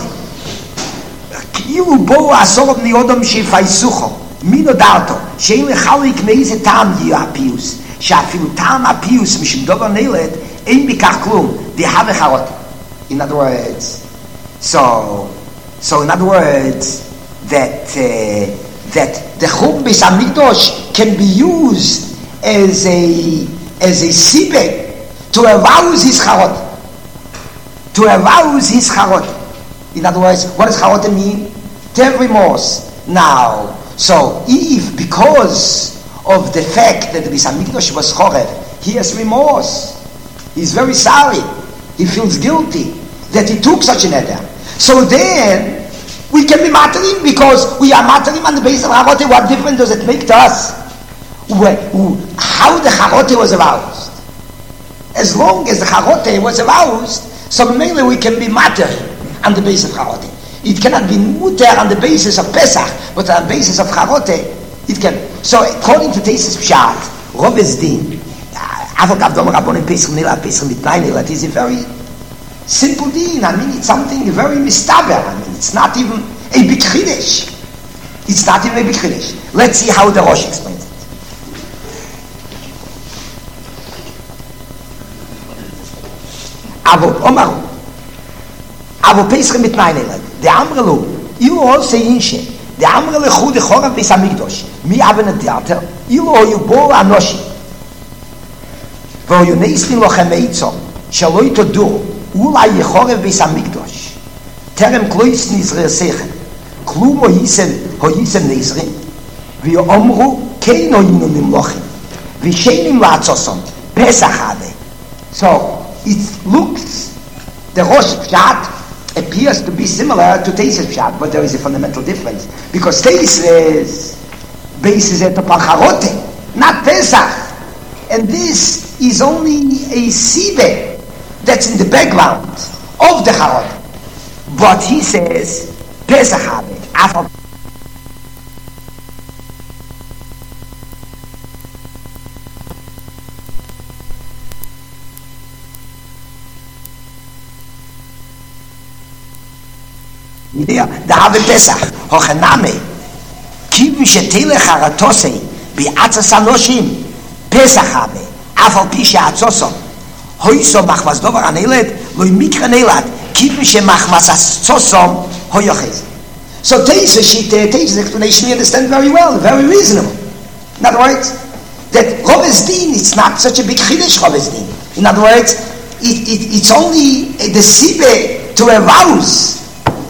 Kilu bo asor bnei odom shefaysucho. מי נודרתו, שאין לחלק מאיזה טעם יהיה הפיוס, שאפילו טעם הפיוס משום דבר נלד, אין בכך כלום, דהה וחרות. In other words, so, so in other words, that, uh, that the Churban Beis Hamikdash can be used as a, as a sibek to arouse his charot. To arouse his charot. In other words, what does charot mean? To have remorse. Now, so if because of the fact that the Beis Hamikdash was chorev, he has remorse, he's very sorry, he feels guilty that he took such a neder. So then we can be mattering because we are mattering on the basis of charote. What difference does it make to us? How the charote was aroused? As long as the charote was aroused, so mainly we can be mattering on the basis of charote. It cannot be muter on the basis of Pesach, but on the basis of charote, it can. So according to Teisus Pshat, Roves Din, Avokav Dom Rabbonim Pesach Nila Pesach Mitnai Nila, it is a very simple din. I mean, it's something very mistaber. I mean, it's not even a big chiddush. It's not even a big chiddush. Let's see how the Rosh explains it. Avo Omaru, Avo Pesach Mitnai Nila. The Amrelu, ilu also inshe, the Amrelu chu de chorev Beis Hamikdash, mi aven theater, ilu hoyu bo anoshi, v'hoyu neistin lochem eitzom, shaloi todu, ulai yechorev Beis Hamikdash, terem klois nizre sechem, klum hoyisem, hoyisem nizrim, v'yo omru, kein hoyinu nimlochim, v'sheinim la'atzosom, Pesach hade. So, it looks, the Rosh Pshat appears to be similar to Teisus Pshat, but there is a fundamental difference. Because Teisus bases it upon charote, not Pesach. And this is only a sibe that's in the background of the charote. But he says, Pesach habe. Der da habe Pesach hochname kiven shetele charatose bi atzas anoshim Pesach habe afal pisha atzoso hoyso machmas dover anelet loy mikra nelat kiven she machmas atzosom hoyochez. So Teisus she Teisus explanation we understand very well, very reasonable. In other words, that Roves Din, it's not such a big chiddush Roves Din. In other words, it, it, it's only the sibe to arouse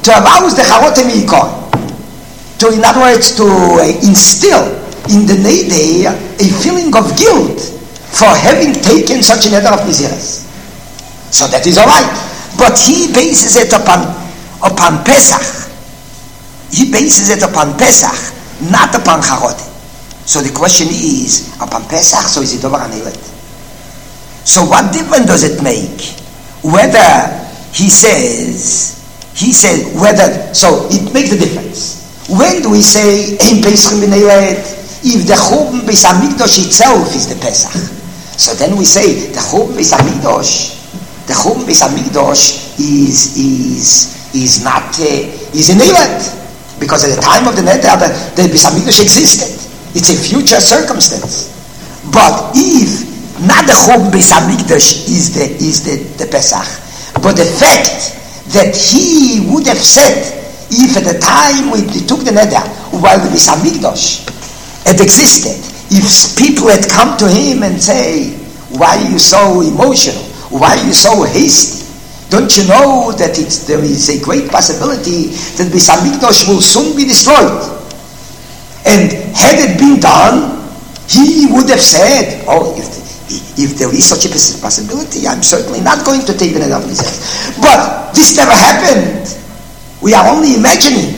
to arouse the Charotem Yikor, to, in other words, to uh, instill in the Neder a feeling of guilt for having taken such a neder of Niziris. So that is all right. But he bases it upon, upon Pesach. He bases it upon Pesach, not upon Charotem. So the question is, upon Pesach, so is it over Anelet? So what difference does it make whether he says, he said whether, so it makes a difference. When do we say, Ein Pesach B'Neilet, if the Churban Beis HaMikdash itself is the Pesach? So then we say, the Churban Beis HaMikdash, the Churban Beis HaMikdash is, is, is not, uh, is in Eilet. Because at the time of the Neder, the, the Beis HaMikdash existed. It's a future circumstance. But if not the Churban Beis HaMikdash is the, is the, the Pesach, but the fact that he would have said, if at the time we took the Neder, while the Beis HaMikdash had existed, if people had come to him and say, why are you so emotional? Why are you so hasty? Don't you know that it's, there is a great possibility that Beis HaMikdash will soon be destroyed? And had it been done, he would have said, oh, if If there is such a possibility, I'm certainly not going to take the neder of Niziris. But this never happened. We are only imagining.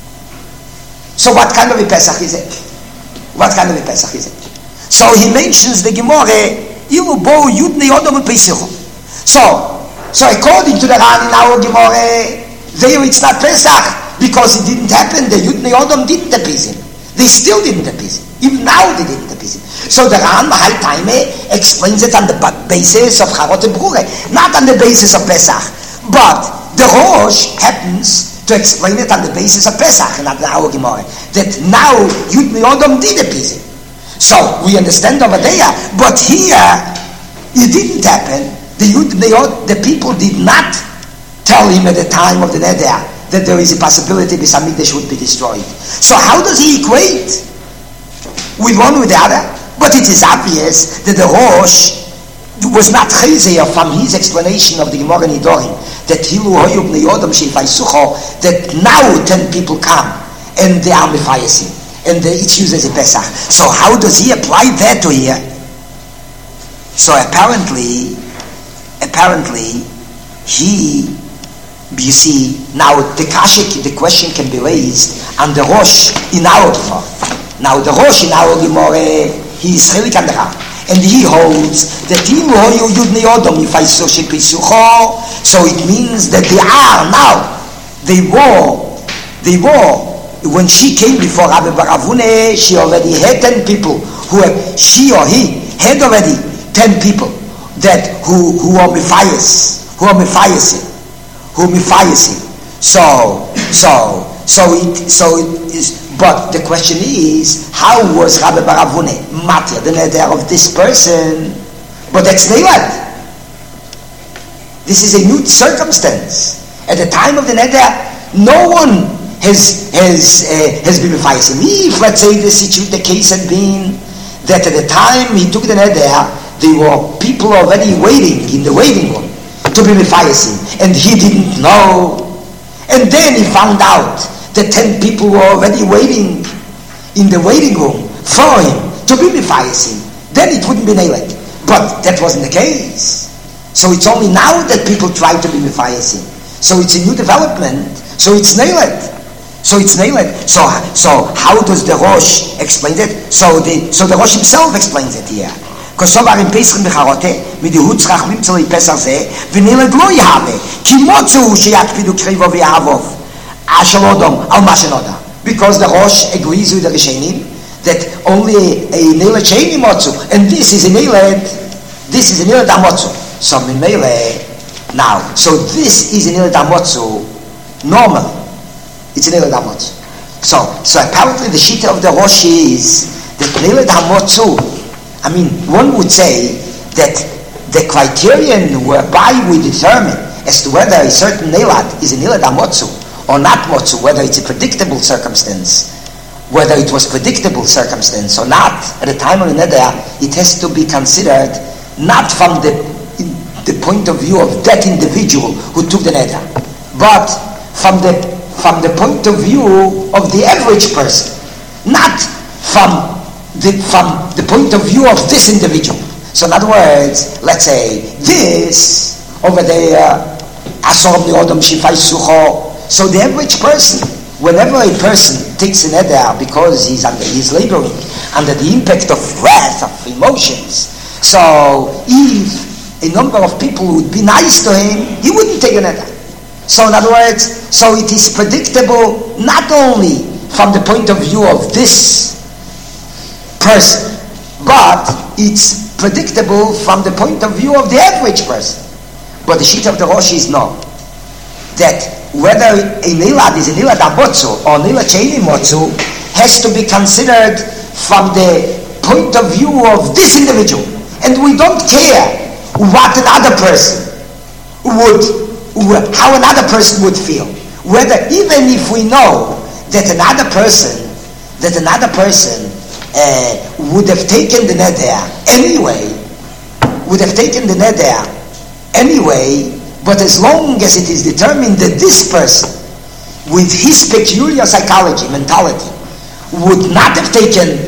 So what kind of a Pesach is it? What kind of a Pesach is it? So he mentions the Gemara, Ilu bo yudnei odom u'peisichu. So, so according to the Ran in our Gemara, there it's not Pesach, because it didn't happen. The yudnei odom didn't appease him. They still didn't appease him. Even now they didn't appease him. So the Ran Mahal Taime explains it on the basis of Charot and Brure, not on the basis of Pesach. But the Rosh happens to explain it on the basis of Pesach, not the our Gemara. That now Yud Me'odom did appease him. So we understand over there, but here it didn't happen. The Yud Me'od, the people did not tell him at the time of the Neder that there is a possibility Beis HaMikdash would be destroyed. So how does he equate with one with the other? But it is obvious that the Rosh was not chazer from his explanation of the Gemara Nidorim that Hilu Hoyu Bnei Odom Sheifaysucho, that now ten people come and they are Mephayasim and they each use as a Pesach. So how does he apply that to here? So apparently, apparently he, you see, now the kashik, the question can be raised on the Rosh in our Gemara. Now the Rosh in our Gemara, he is Chelik and Ram, and he holds that Ilu Hoyu Yudnei Odom Yifaysucho Sheipisucho. So it means that they are now, they were, they were, when she came before Rabbi Baravune, she already had ten people who have, she or he had already ten people that who who are Mephias, who are Mephiasim, who are Mephiasim. So so so it so it is. But the question is, how was Rabbi Baravune matir the neder of this person? But that's Neilat. This is a new circumstance. At the time of the neder, no one has has uh, has been Mephiasim. If, let's say, the situation, the case had been that at the time he took the neder, there were people already waiting in the waiting room to be Mephiasim, and he didn't know. And then he found out the ten people were already waiting in the waiting room for him to be Mephiasim. Then it wouldn't be Neilat. But that wasn't the case. So it's only now that people try to be Mephiasim. So it's a new development. So it's Neilat. So it's Neilat. So so how does the Rosh explain it? So the so the Rosh himself explains it here. Because so in Pesach Becharote, midihut tzrach limtzoi Pesach ze, v'neilat lo yahave, ki motzu sheyakpidu krivo v'yahavov. Because the Rosh agrees with the Rishonim that only a Neilat Sheini Motzu, and this is a Neilat, this is a Neilat Amotzu. So Mimele, now, so this is a Neilat Amotzu, normal. It's a Neilat Amotzu. So, so apparently the Shita of the Rosh is that Neilat Amotzu, I mean, one would say that the criterion whereby we determine as to whether a certain Neilat is a Neilat Amotzu or not Motzu, whether it's a predictable circumstance, whether it was predictable circumstance or not, at the time of the Neder, it has to be considered not from the the point of view of that individual who took the Neder, but from the from the point of view of the average person, not from the from the point of view of this individual. So in other words, let's say this over there, so the average person, whenever a person takes an eder because he's under, he's laboring under the impact of wrath, of emotions, so if a number of people would be nice to him, he wouldn't take an eder. So in other words, so it is predictable not only from the point of view of this person, but it's predictable from the point of view of the average person. But the sheet of the Rosh is no. That whether a nilad is a nilad abotzu or nilad sheini motzu has to be considered from the point of view of this individual. And we don't care what another person would, how another person would feel. Whether, even if we know that another person, that another person uh, would have taken the neder anyway, would have taken the neder anyway, but as long as it is determined that this person, with his peculiar psychology, mentality, would not have taken,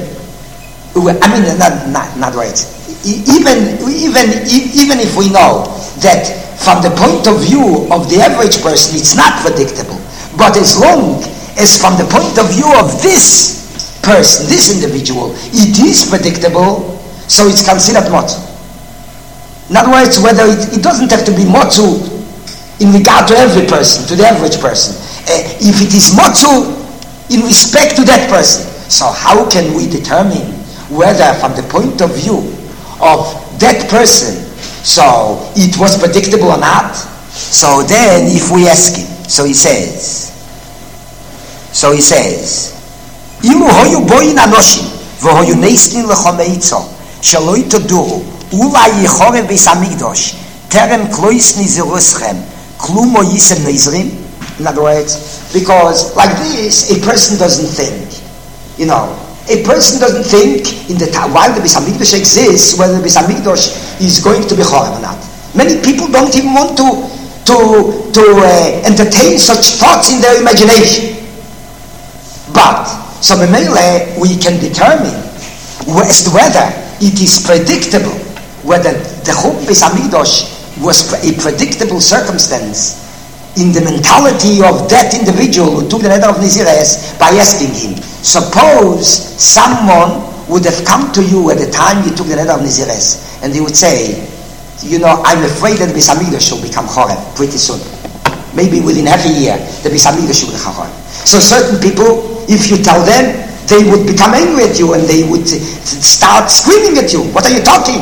I mean, not, not, not right, even, even, even if we know that from the point of view of the average person, it's not predictable, but as long as from the point of view of this person, this individual, it is predictable, so it's considered motzu. In other words, whether it, it doesn't have to be motzu in regard to every person, to the average person. Uh, if it is motzu in respect to that person, so how can we determine whether from the point of view of that person, so it was predictable or not? So then if we ask him, so he says, so he says, Ilu hoyu boyin anoshim, v'hoyu neisnin lechomeitzo, shaloi toduru, Ula yichorev beis hamikdosh, terem klois niziruschem, klumo yisem nizrim. In other words, because like this, a person doesn't think. You know, a person doesn't think in the time while the Beis Hamikdash exists whether the Beis Hamikdash is going to be chorev or not. Many people don't even want to to to uh, entertain such thoughts in their imagination. But so memele we can determine as to whether it is predictable, whether the Churban Beis Hamikdash was a predictable circumstance in the mentality of that individual who took the neder of Nizires by asking him. Suppose someone would have come to you at the time you took the neder of Nizires, and he would say, you know, I'm afraid that the Beis Hamikdash will become chorev pretty soon. Maybe within half a year, the Beis Hamikdash will become chorev. So certain people, if you tell them, they would become angry at you and they would start screaming at you. What are you talking?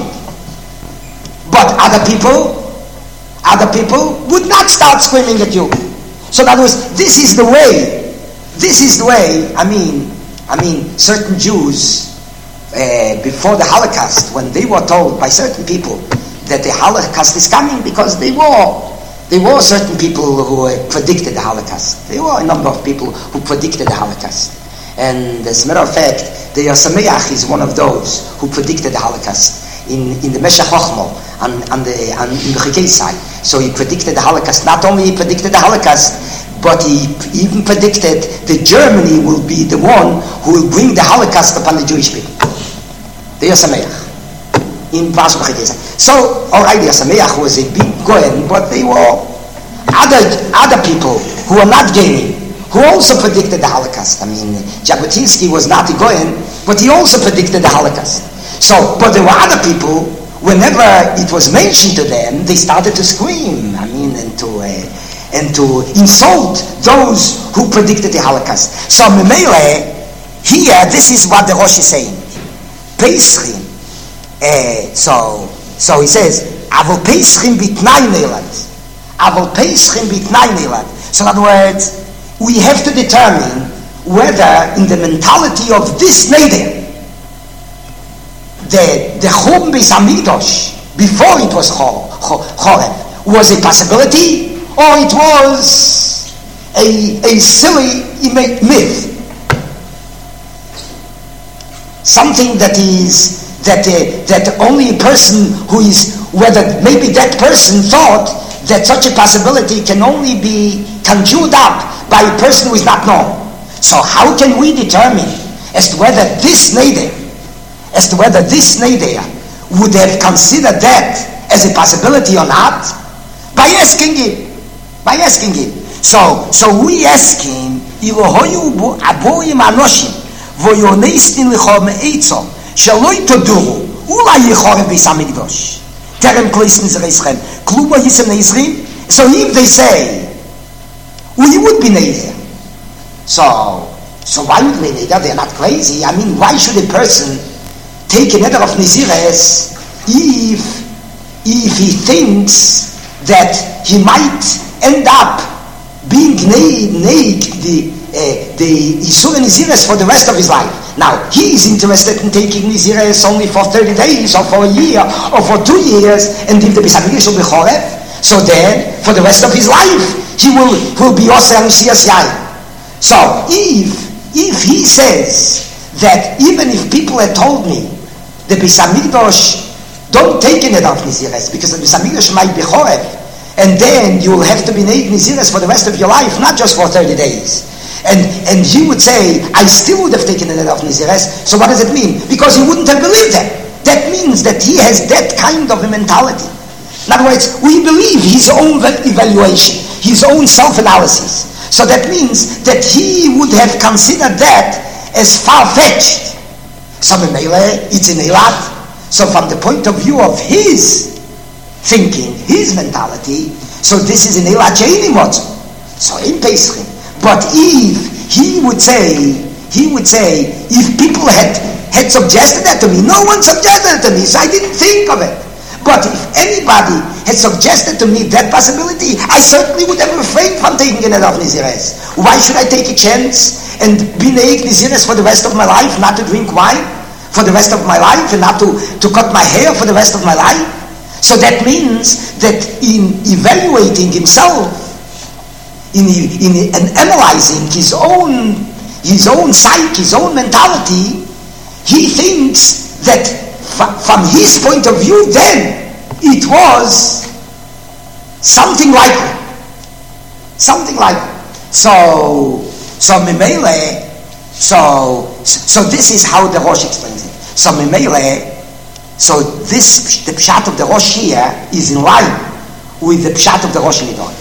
But other people, other people would not start screaming at you. So in other words, this is the way. This is the way. I mean, I mean, certain Jews uh, before the Holocaust, when they were told by certain people that the Holocaust is coming, because they were, there were certain people who uh, predicted the Holocaust. There were a number of people who predicted the Holocaust. And as a matter of fact, the Yosameach is one of those who predicted the Holocaust. In, in the Meshech Chochmo, on, on the, on, in the Chikei side. So he predicted the Holocaust. Not only he predicted the Holocaust, but he even predicted that Germany will be the one who will bring the Holocaust upon the Jewish people. The Yosameach. In Pasuk Chikei side. So, alright, the Yosameach was a big Goyen, but they were other, other people who were not gaining, who also predicted the Holocaust. I mean, Jabotinsky was not a Goyen, but he also predicted the Holocaust. So, but there were other people, whenever it was mentioned to them, they started to scream, I mean, and to, uh, and to insult those who predicted the Holocaust. So, Memele, here, this is what the Rosh is saying. Peschim. Uh, so, so he says, Avol Peschim bitnai neilad. Avol Peschim bitnai neilad. So, in other words, we have to determine whether in the mentality of this neder, the the Churban Beis Hamikdash before it was chorev was a possibility, or it was a a silly myth, something that is that uh, that only a person who is whether maybe that person thought that such a possibility can only be conjured up by a person who is not known. So how can we determine as to whether this neder, as to whether this neder would have considered that as a possibility or not? By asking him. By asking him. So, so we ask him, Ilohoyu aboyim anoshim, voyoneistin lichor me'etzo, shaloi toduru, ulai yichorem beis hamikdosh. Terem kloistin zereichem, klubo yisem neizrim. So if they say, well, you would be neder. So, so why would they neder? They're not crazy. I mean, why should a person take a neder of Nizires if, if he thinks that he might end up being naik the uh, the Isur Nizires for the rest of his life? Now, he is interested in taking Nizires only for thirty days or for a year or for two years, and if the Beis Hamikdash will be Choref, so then for the rest of his life he will, will be Oseh Nishiyas Yain. So if if he says that even if people had told me the Beis Hamikdash don't take it of Nizires because the Beis Hamikdash might be Choref, and then you will have to be named Nizires for the rest of your life, not just for thirty days. And and he would say, I still would have taken it of Nizires. So what does it mean? Because he wouldn't have believed that. That means that he has that kind of a mentality. In other words, we believe his own evaluation, his own self-analysis. So that means that he would have considered that as far-fetched. So Memele, it's in Eilat. So from the point of view of his thinking, his mentality, so this is in Eilat She'eini Motzo. So in Peschim. But if he would say, he would say, if people had, had suggested that to me, no one suggested it to me, so I didn't think of it. But if anybody had suggested to me that possibility, I certainly would have refrained from taking an of Nizires. Why should I take a chance and be naik Nizires for the rest of my life, not to drink wine for the rest of my life, and not to, to cut my hair for the rest of my life? So that means that in evaluating himself, in, in, in analyzing his own, his own psyche, his own mentality, he thinks that f- from his point of view, then it was something like something like so so Memele, so so this is how the Rosh explains it. So Memele, so this the pshat of the Rosh here is in line with the pshat of the Rosh Nidon.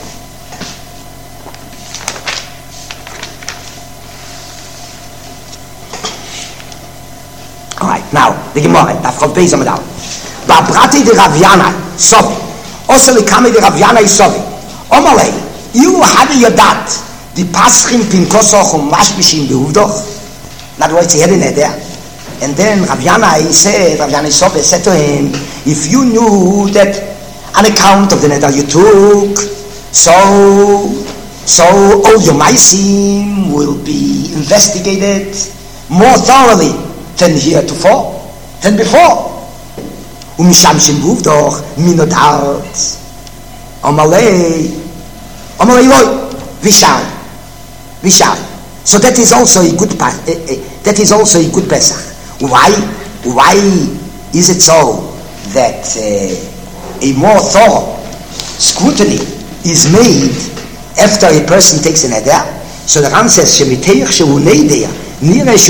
All right, now the Gemara, Daf Chav Beis Amud Aleph. Ba'brati de Rav Yana Sovi, also the Kami de Rav Yana Sovi. Omalei, ilu habe yodat the Paschim Pinkosoch and Mashbishim beuvdoch. In other words, he had an there. And then Rav Yana, he said, Rav Yana Sovi said to him, if you knew that on account of the neder you took, so so all your maisim will be investigated more thoroughly than heretofore, than before. Umisham shimbuv doch minot arts. Amalei, amalei loy, vishal, vishal. So that is also a good uh, uh, that is also a good Pesach. Why? Why is it so that uh, a more thorough scrutiny is made after a person takes an neder? So the Ram says, "Shemitayich shehu neder." Because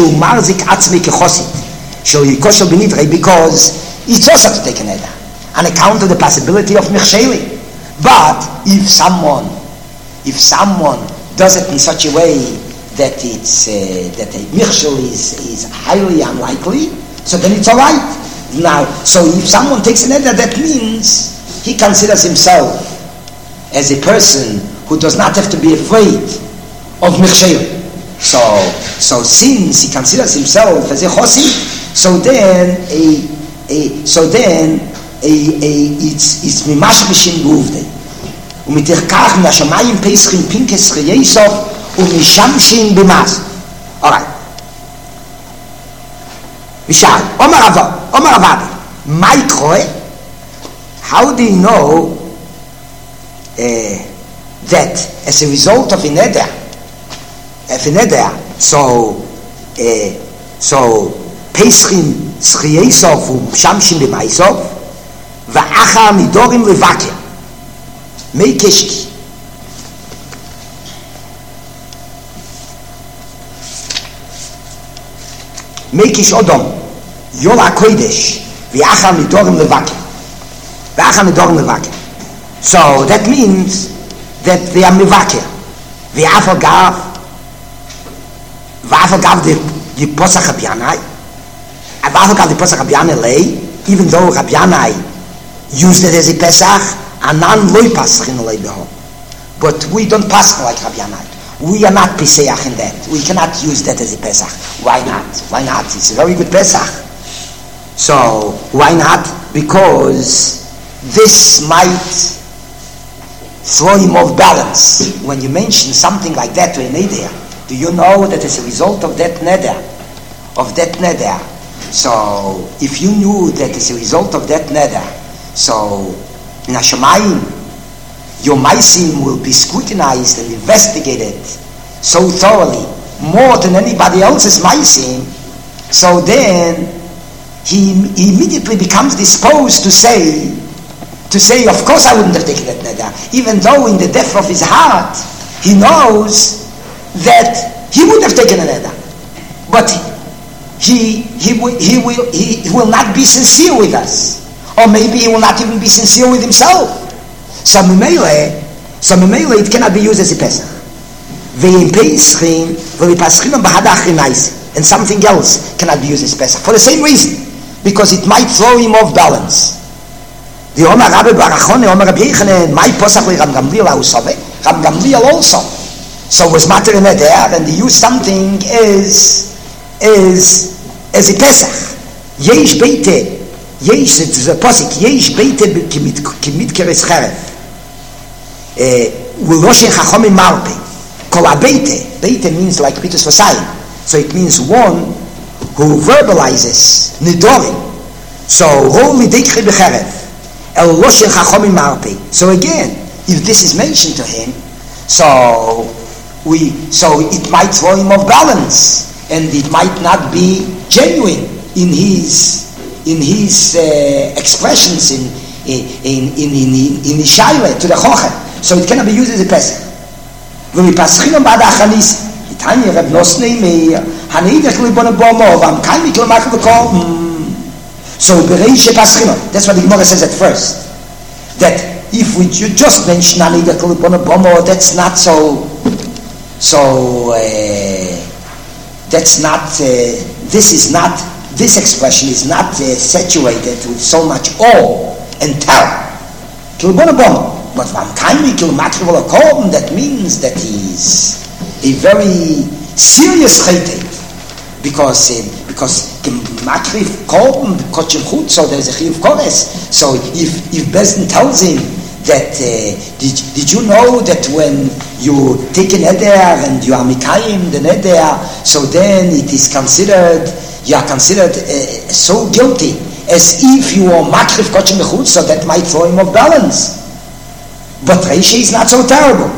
it's also to take an neder on account of the possibility of Mechsheli. But if someone, if someone does it in such a way that it's uh, that a Mechshel is, is highly unlikely, so then it's all right. Now, so if someone takes an neder, that means he considers himself as a person who does not have to be afraid of Mechsheli. So, so since he considers himself as a chosid, so then a, a so then a, a it's it's mimash b'shin b'uvdei. U'mitirkach m'ashamayim peischim pinkes chiyesov u'mishamshin b'maz. All right. Mishal, Omar Ava, Omar Avadi, Maikroe. How do you know uh, that as a result of a neder? So, uh, so Peschim Schriesov and Shamshim b'Maisov, va'achar nidorim levakia. Meikishki. Meikish Odom. Yola Kodesh. V'achal Nidorim Levakim. V'achal Nidorim Levakim. So that means that they are Mevakir. V'afal Gav. V'afal Gav the, the Posach Rabbi Yanai. V'afal Gav the Posach Rabbi Yanai lay. Even though Rabbi Yanai used it as a Pesach, Anan loy paschin lay beho. But we don't pass like Rabbi Yanai. We are not Pesach in that. We cannot use that as a Pesach. Why not? Why not? It's a very good Pesach. So, why not? Because this might throw him off balance. When you mention something like that to a neder, do you know that as a result of that neder, of that neder, so if you knew that as a result of that neder, so in Hashemayim, your maisim will be scrutinized and investigated so thoroughly, more than anybody else's maisim, so then he, he immediately becomes disposed to say, to say, of course I wouldn't have taken that neder, even though in the depth of his heart, he knows that he would have taken a neder. But he, he, will, he, will, he will not be sincere with us. Or maybe he will not even be sincere with himself. So Mimele, so Mimele, it cannot be used as a Pesach. And something else cannot be used as Pesach. For the same reason. Because it might throw him off balance. The Omar Rabbi Barachon, Omar Rabbi Yechanan, my Pesach with Rab Gamliel Ausove, Rab Gamliel also. So was matter in there, and they used something as, as, as a Pesach. Yesh Beite, Yesh, it's a Pesach, Yesh Beite Kimit Keres Cheref. Uloshen Chachomim Marpe. Kol Beite. Beite means like Pitus Vasayim. So it means one who verbalizes Nidorim. So Holy Deikhe Becheref. El Loshen Chachomim Marpe. So again, if this is mentioned to him, so we, so it might throw him off balance, and it might not be genuine in his in his uh, expressions in in in in in, in his shaila to the chochem. So it cannot be used as a Pesach. When we paschinam bad achanis, itanya Reb Nosnei Meir, haneider klibon bomo, vam kain mikol makol bekom. So bereish paschinam. That's what the Gemara says at first. That if we just mention haneider klibon bomo, that's not so. So uh, that's not. Uh, this is not. This expression is not uh, saturated with so much awe and terror. Klibon bomo. But that means that he's a very serious chayte, because uh, because makrif korban kochem chut, so there's a chiyuv kores. So if if Bezdin tells him that uh, did did you know that when you take an eder and you are mikayim the neder, so then it is considered you are considered uh, so guilty as if you are makrif kochem chut, so that might throw him off balance. But Reisha is not so terrible.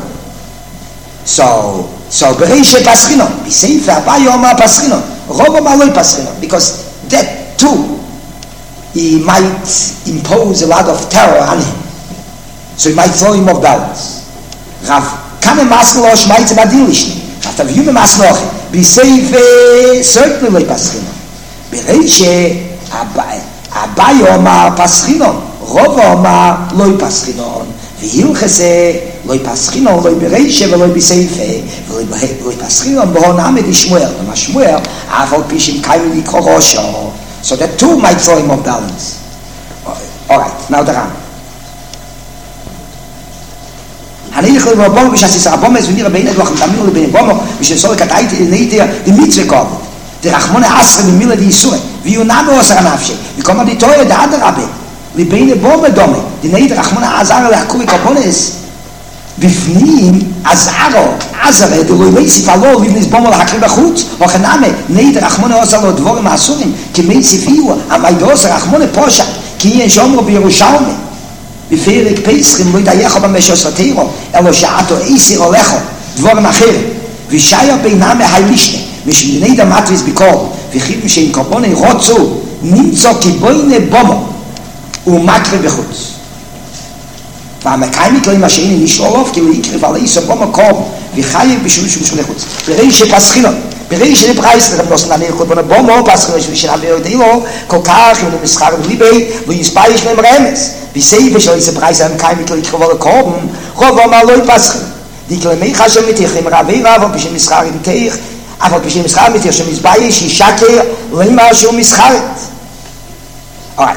So, so Bereisha Paschino, Biseifa, Bayoma Paschino, Robo Maloi Paschino, because that too, he might impose a lot of terror on him. So he might throw him off balance. Rav, Kame Maschino Shmaitze Badilishni, Rav Tavyume Maschino, Biseifa, certainly Loi Paschino. Bereisha, Bayoma Paschino, Robo Maloi Paschino, והילכסה לא יפסחינו, לא יבריישה ולא יבסייפה, ולא יפסחינו בהון עמד ישמואל, ומה שמואל, אף על פי שמקיים לקרוא ראשו. So that too might throw him off balance. Alright, now the Ram. הנילך לבומו בשעסיס הבומס ונראה בעינת וכם תאמינו לבין בומו ושנסור לקטעית נהיתיה למצווה כובד. דרחמונה עשרה במילה דיסורי, ויונה בעושר הנפשי, וקומה דיטויה דעד הרבה. לבין בומה דומה, דנאית רחמונה עזרה להקורי קופונס, בפנים עזרו, עזרה, דלוי מייסיף עלו, לבניס בומה להקריב החוץ, וכנאמה, נאית רחמונה עושה לו דבורים האסורים, כמייסיף איו, המיידוס רחמונה פושע, כי יהיה שומרו בירושלמי, בפרק פסחים לא ידייך במשוס ותירו, אלו שעתו איסיר הולכו, דבורים אחרים, ושייר בינם מהילישנה, משמינית המטריס ביקור, וחיבים שאין קופוני רוצו, נמצא כבויני בומו, ומקרה בחוץ. והמקיימי כלי מה שאיני נשאולוף, כאילו יקרב על איסו בו מקום, וחייב בשביל שום שום לחוץ. בראי שפסחינו, בראי שנפרייס לרב נוסן הנאיר כל בונה בומו, פסחינו ושנה ויודעי לו, כל כך יונו מסחר וליבי, ויספייש להם רמס. בסייפה של איסו פרייס המקיימי כלי יקרב על הקורבן, רוב אמר לא יפסחינו. דיקלמי חשם מתיך, עם רבי רב, או בשביל מסחר עם תיך, אבל בשביל מסחר מתיך שמסבייש, ישקר, למה שהוא מסחרת. Alright.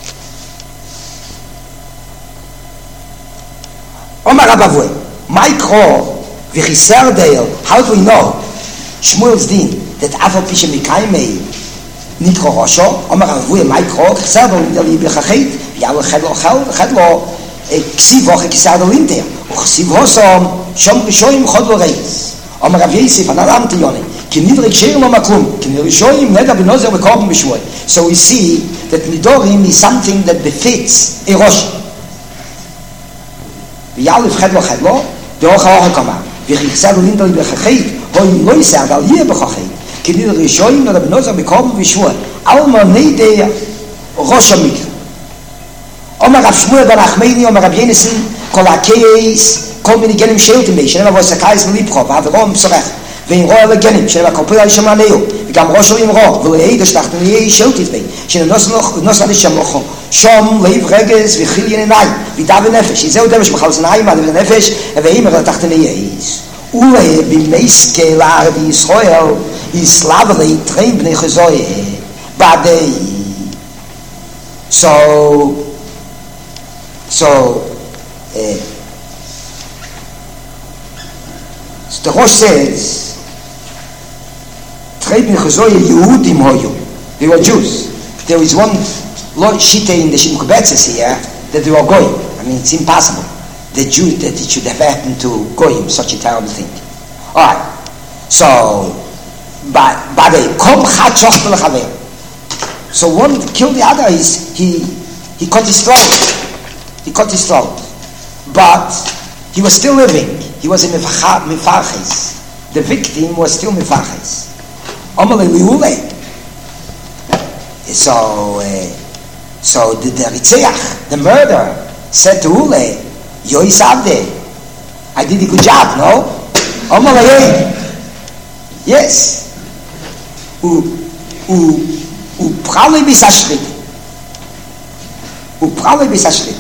Omar Abavui, my call, Vichiserdale, how do we know? Shmuel's din, that Afal Pishem Mikaimei, Nitro Rosho, Omar Abavui, my call, Vichiserdale, Lindali Bechachet, Yalo Chedlo Chel, Chedlo, Ksivoch, Kisardal Inter, Ksiv Hosom, Shom Rishoim Chodlo Reis, Omar Aviesif, Analam Tioni, Kinidrik Sherim Omakum, Kinirishoim, Neda Benozer Bekorben Bishwoy. So we see that Nidorim is something that befits a Rosh. ויאלף חדלו חדלו, דאוך האוכל כמה, וכיחסר לינדל בחחית, הוי לא יסעד על יהיה בחחית, כדי לראשויים לרבנוזר בקורבן ושבוע, על מוני די ראש המקר. אומר רב שמואל בן אחמני, אומר רב ינסן, כל הקייס, כל מיני גנים שאלתם בי, שנם אבו סקייס לליפחו, ועברום שרך, ואין רואה לגנים, שנם הקופל על שמענהו, וגם ראש רואים רוב, ולעיד השתחתנו יהיה שאלתית בי, שננוס על השמוחו, שום לב רגז וחיל ינאי, וידע ונפש, זהו דמש בחל זנאי, מה דבר נפש, ואימר לתחתני יעיז. אולי במסקי לערבי ישראל, יסלב עלי טרין בני חזוי, בעדי. So, so, uh, so the Rosh says, טרין בני חזוי יהודים היו, they were Jews. There is one Lord Shita in the Shimkubetzes here that they were going. I mean, it's impossible. The Jew that it should have happened to Goyim, such a terrible thing. Alright. So, but but they kom chachoch b'lechaver. So one killed the other. Is he he cut his throat. He cut his throat. But he was still living. He was in mifarches. The victim was still mifarches. Omer liule. So. Uh, So the, the Ritzeach, the murderer, said to Ule, Yoi Sabde, I did a good job, no? Omalay, yes. U, u, u prale bis ashrit. U prale bis ashrit.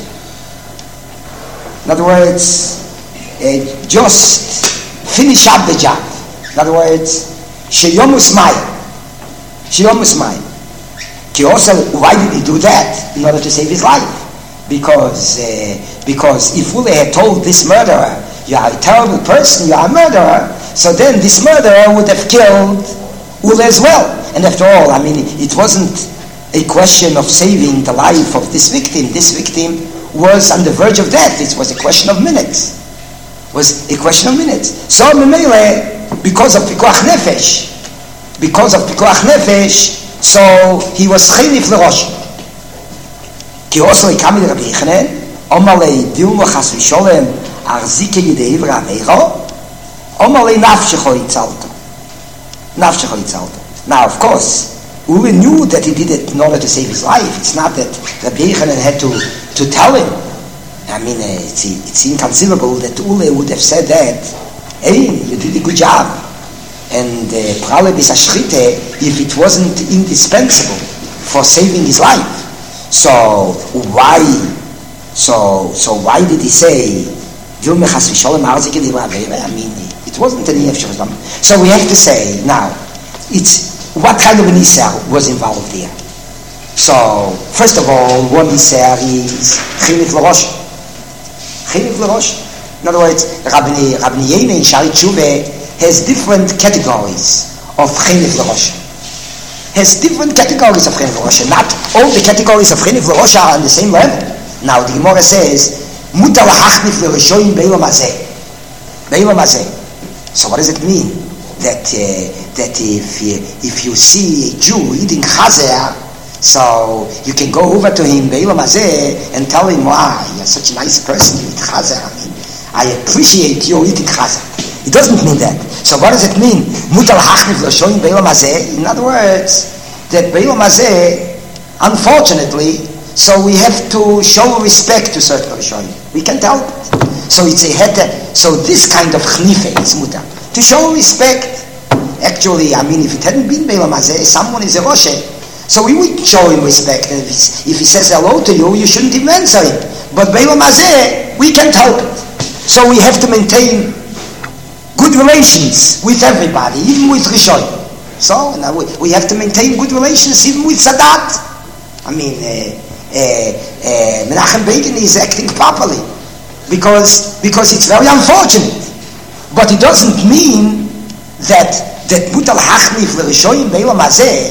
In other words, uh, just finish up the job. In other words, sheyomus maya. Sheyomus maya. Also, why did he do that? In order to save his life. Because uh, because if Ule had told this murderer, you are a terrible person, you are a murderer, so then this murderer would have killed Ule as well. And after all, I mean, it wasn't a question of saving the life of this victim. This victim was on the verge of death. It was a question of minutes. It was a question of minutes. So, because of Pikuach Nefesh, because of Pikuach Nefesh, so he was chinif l'rosh. Ki also ikami l'Rabbi Yechanan, omalei dilma chas v'sholem arzike yidei v'raveiro, omalei nafshecho yitzalto. Nafshecho yitzalto. Now, of course, Ule knew that he did it in order to save his life. It's not that Rabbi Yechanan had to, to tell him. I mean, uh, it's, it's inconceivable that Ule would have said that, hey, you did a good job. And prale bis ashrite, if it wasn't indispensable for saving his life. So why? So so why did he say? I mean, it wasn't any efshar. So we have to say now, it's what kind of an iser was involved here. So first of all, one iser is chilif l'rosh. Chilif l'rosh. In other words, Rabbi Rabbi Yeina in Shari Tshuve has different categories of Chenif L'Rosh. Has different categories of Chenif L'Rosh. Not all the categories of Chenif L'Rosh are on the same level. Now the Gemara says, Muta L'Hachnif L'Roshoyim Be'elam Hazeh. Be'elam Hazeh. So what does it mean? That uh, that if you, if you see a Jew eating Chazer, so you can go over to him Be'elam Hazeh and tell him, wow, you're such a nice person, you eat Chazer. I mean, I appreciate you eating Chazer. It doesn't mean that. So what does it mean? Mutal hachnif l'shoyim be'elam hazeh. In other words, that be'elam hazeh, unfortunately, so we have to show respect to certain Rishonim. We can't help it. So it's a hete, so this kind of chnife is mutter. To show respect. Actually, I mean, if it hadn't been Beilam Hazeh, someone is a Rosh, so we would show him respect. And if, if he says hello to you, you shouldn't even answer him. But Beilam Hazeh, we can't help it. So we have to maintain good relations with everybody, even with Rishon. So now we, we have to maintain good relations even with Sadat. I mean, uh, uh, uh, Menachem Begin is acting properly because because it's very unfortunate. But it doesn't mean that that Mutal Hachnif L'Rishoyim Beilam Hazeh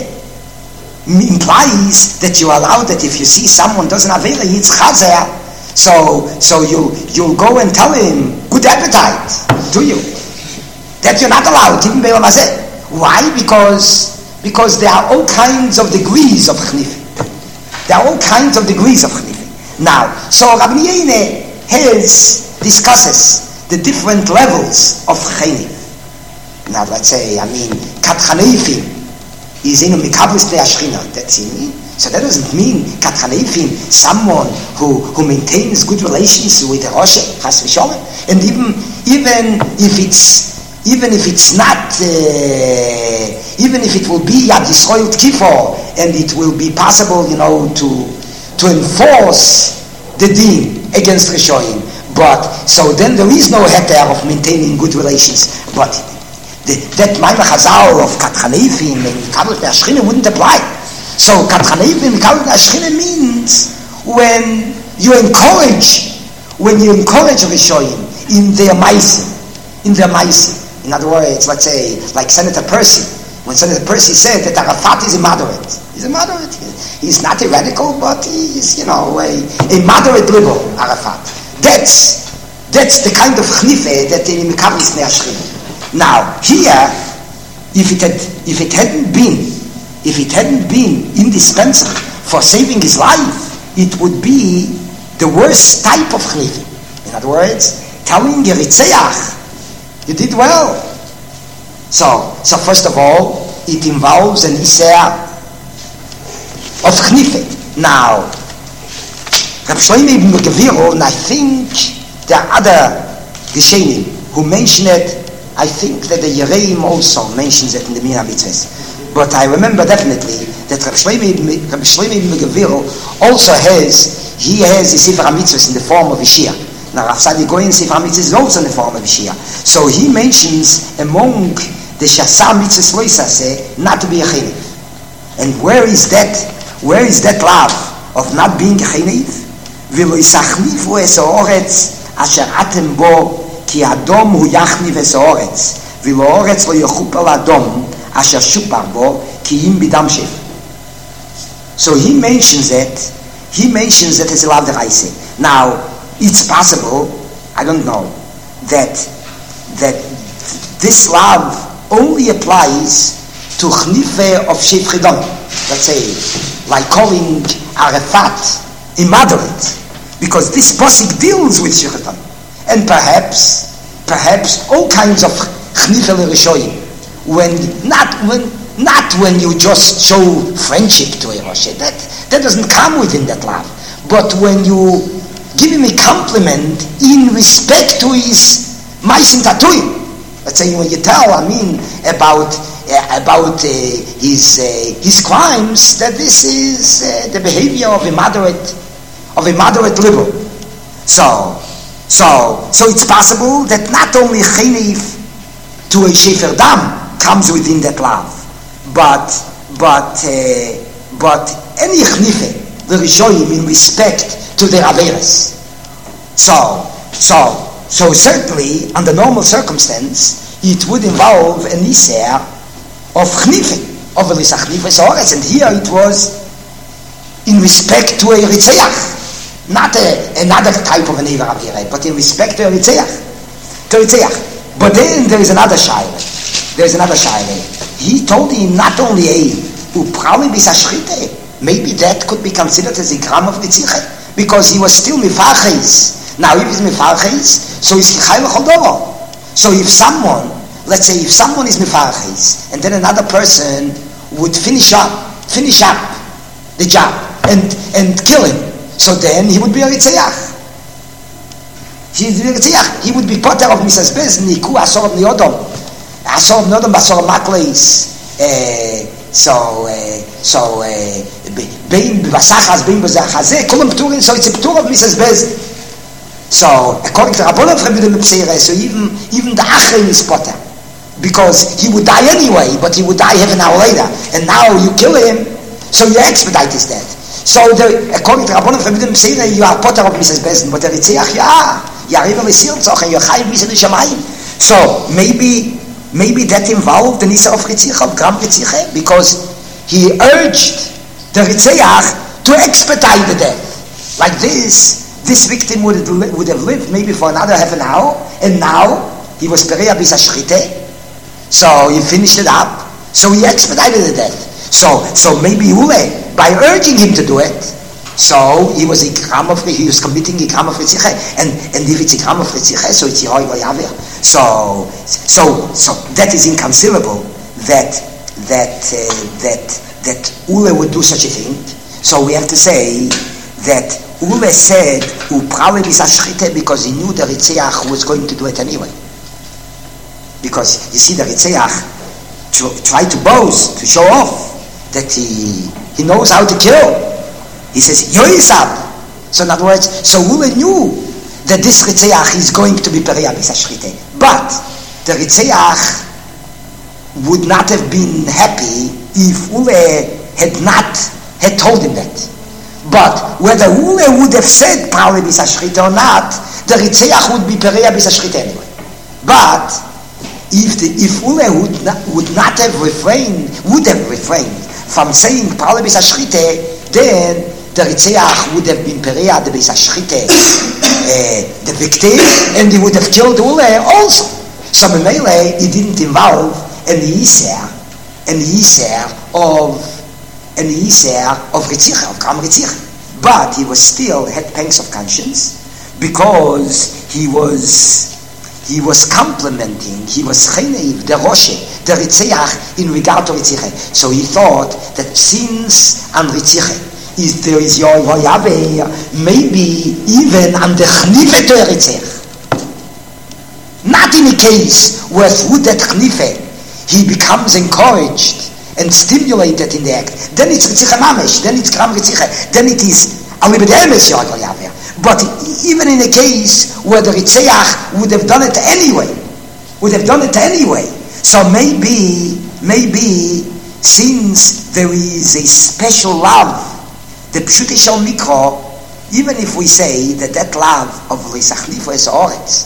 implies that you allow that if you see someone doesn't have Eila, it's Chazer, so so you you'll go and tell him good appetite, do you? That you're not allowed, even Beilam Hazeh. Why? Because because there are all kinds of degrees of Chnif. There are all kinds of degrees of Chnif. Now, so Rabbi Yeine has discusses the different levels of Chnif. Now, let's say, I mean, Kat Chanefim is in a Mikabus de Ashchina. That's it. So that doesn't mean Kat Chanefim, someone who, who maintains good relations with the Rosh, Chas v'Sholem. And even even if it's even if it's not, uh, even if it will be Yad Yisrael Tkifor, and it will be possible, you know, to to enforce the din against Rishoyim. But so then there is no heter of maintaining good relations. But The, that Maimah Chazal of Kat Chanefim and Mikabel Ashchina wouldn't apply. So Kat Chanefim and Mikabel Ashchina means when you encourage, when you encourage Rishoyim in their Maisim, in their Maisim. In other words, let's say, like Senator Percy. When Senator Percy said that Arafat is a moderate. He's a moderate. He's not a radical, but he's, you know, a, a moderate liberal, Arafat. That's, that's the kind of chnife that in Mikabel Ashchina. Now, here, if it had, if it hadn't been, if it hadn't been indispensable for saving his life, it would be the worst type of chnifim. In other words, telling Yeritzeach, you did well. So, so first of all, it involves an iser of chnifim. Now, Reb Shlomo ibn Geviro, and I think there are other Geshenim who mention it. I think that the Yereim also mentions it in the Mina Mitzvahs. But I remember definitely that Reb Shlomo ibn Geviro also has, he has the Sefer HaMitzvahs in the form of Yeshia. Now Rav Sadi Goyen Sefer HaMitzvahs is also in the form of Yeshia. So he mentions among the Shasa Mitzvahs Loisase not to be a Chinif. And where is that, where is that love of not being a Chinif? V'lo yisachnifu es ha'oretz asher atem bo כי אדום הוא יחניב את האורץ, ולא אורץ לא יחופ על אדום, אשר שופר בו, כי אם בדם שפר. So he mentions it, he mentions it as a love that I say. Now, it's possible, I don't know, that that this love only applies to chnife of shefridon. Let's say, like calling Arafat immoderate, because this posik deals with shefridon. And perhaps, perhaps all kinds of chnife l'rishoyim, when not when not when you just show friendship to a Rosh, that that doesn't come within that love. But when you give him a compliment in respect to his ma'asim tatuyim, let's say when you tell, I mean, about uh, about uh, his uh, his crimes, that this is uh, the behavior of a moderate of a moderate liberal. So. So, so it's possible that not only chinif to a shefer dam comes within that love, but but uh, but any chnife the rishoyim in respect to their averes. So, so so certainly under normal circumstance it would involve an iser of chnife of a lisachnife soretz, and here it was in respect to a ritzeach. Not a, another type of an Eiver Avire, but in respect to Eritzeach. To Eritzeach. But then there is another Shaila. There is another Shaila. He told him not only a who probably be Sashchite, maybe that could be considered as a gram of Nitziche, because he was still Mifarches. Now if he's Mifarches, so he's Kichai V'Choldoro. So if someone, let's say if someone is Mifarches, and then another person would finish up, finish up the job, and, and kill him, so then he would be a Ritzeach. he would be potter of Missus Bez, Niku, Asor of Neodom. Asor of Neodom, Asor of Makleis. So, uh, so, Bein Basachas, Bein Bazachazeh, Kulam Pturin, so it's a Ptur of Missus Bez. So, according to Rabbanah Frebidem Pseire, so even, even the Achrim is potter. Because he would die anyway, but he would die half an hour later. And now you kill him, so you expedite his death. So, the, according to Rabbanah Frebidem Pseire, you are potter of Missus Bez, but the Ritziach, yeah. And you're chayiv misa l'shamayim. So maybe, maybe that involved the nisa of Ritziach, of Gram Ritziach, because he urged the Ritziach to expedite the death. Like this, this victim would have, would have lived maybe for another half an hour, and now he was pereya bis hashchite. So he finished it up. So he expedited the death. So, so maybe Ule, by urging him to do it, so he was ikram of he was committing ikram of Ritziach, and and if it's ikram of Ritziach, so it's Yehoy Vayaver. So so so that is inconceivable that that uh, that that Ule would do such a thing. So we have to say that Ule said u'prale bisashchite because he knew the Ritziach was going to do it anyway. Because you see, the Ritziach tried to boast, to show off that he he knows how to kill. He says, Yoisab. So in other words, so Ule knew that this Ritzeach is going to be Pereya Bisashchite. But the Ritzeach would not have been happy if Ule had not had told him that. But whether Ule would have said Pereya Bisashchite or not, the Ritzeach would be Pereya Bisashchite anyway. But if the, if Ule would not, would not have refrained, would have refrained from saying Pereya Bisashchite, then the Ritzeach would have been Pereya the Beis Hashchite, uh, the victim, and he would have killed Ule also. So Memele, he didn't involve any Yisr, any Yisr of any Yisr of Ritziach, of Gram Ritziach. But he was still had pangs of conscience because he was he was complimenting, he was Cheneiv, the Roshe, the Ritzeach in regard to Ritziach. So he thought that since on Ritziach is there is your Yahweh, maybe even on the Chnife to Ritziach. Not in a case where through that Chnife he becomes encouraged and stimulated in the act. Then it's Ritziach Mamesh, then it's Gram Ritziach, then it is Alibed Emes Yahweh. But even in a case where the Ritzeach would have done it anyway, would have done it anyway. So maybe, maybe, since there is a special love, the Pshutei Shel Mikro, even if we say that that love of Lisachlifu es Oretz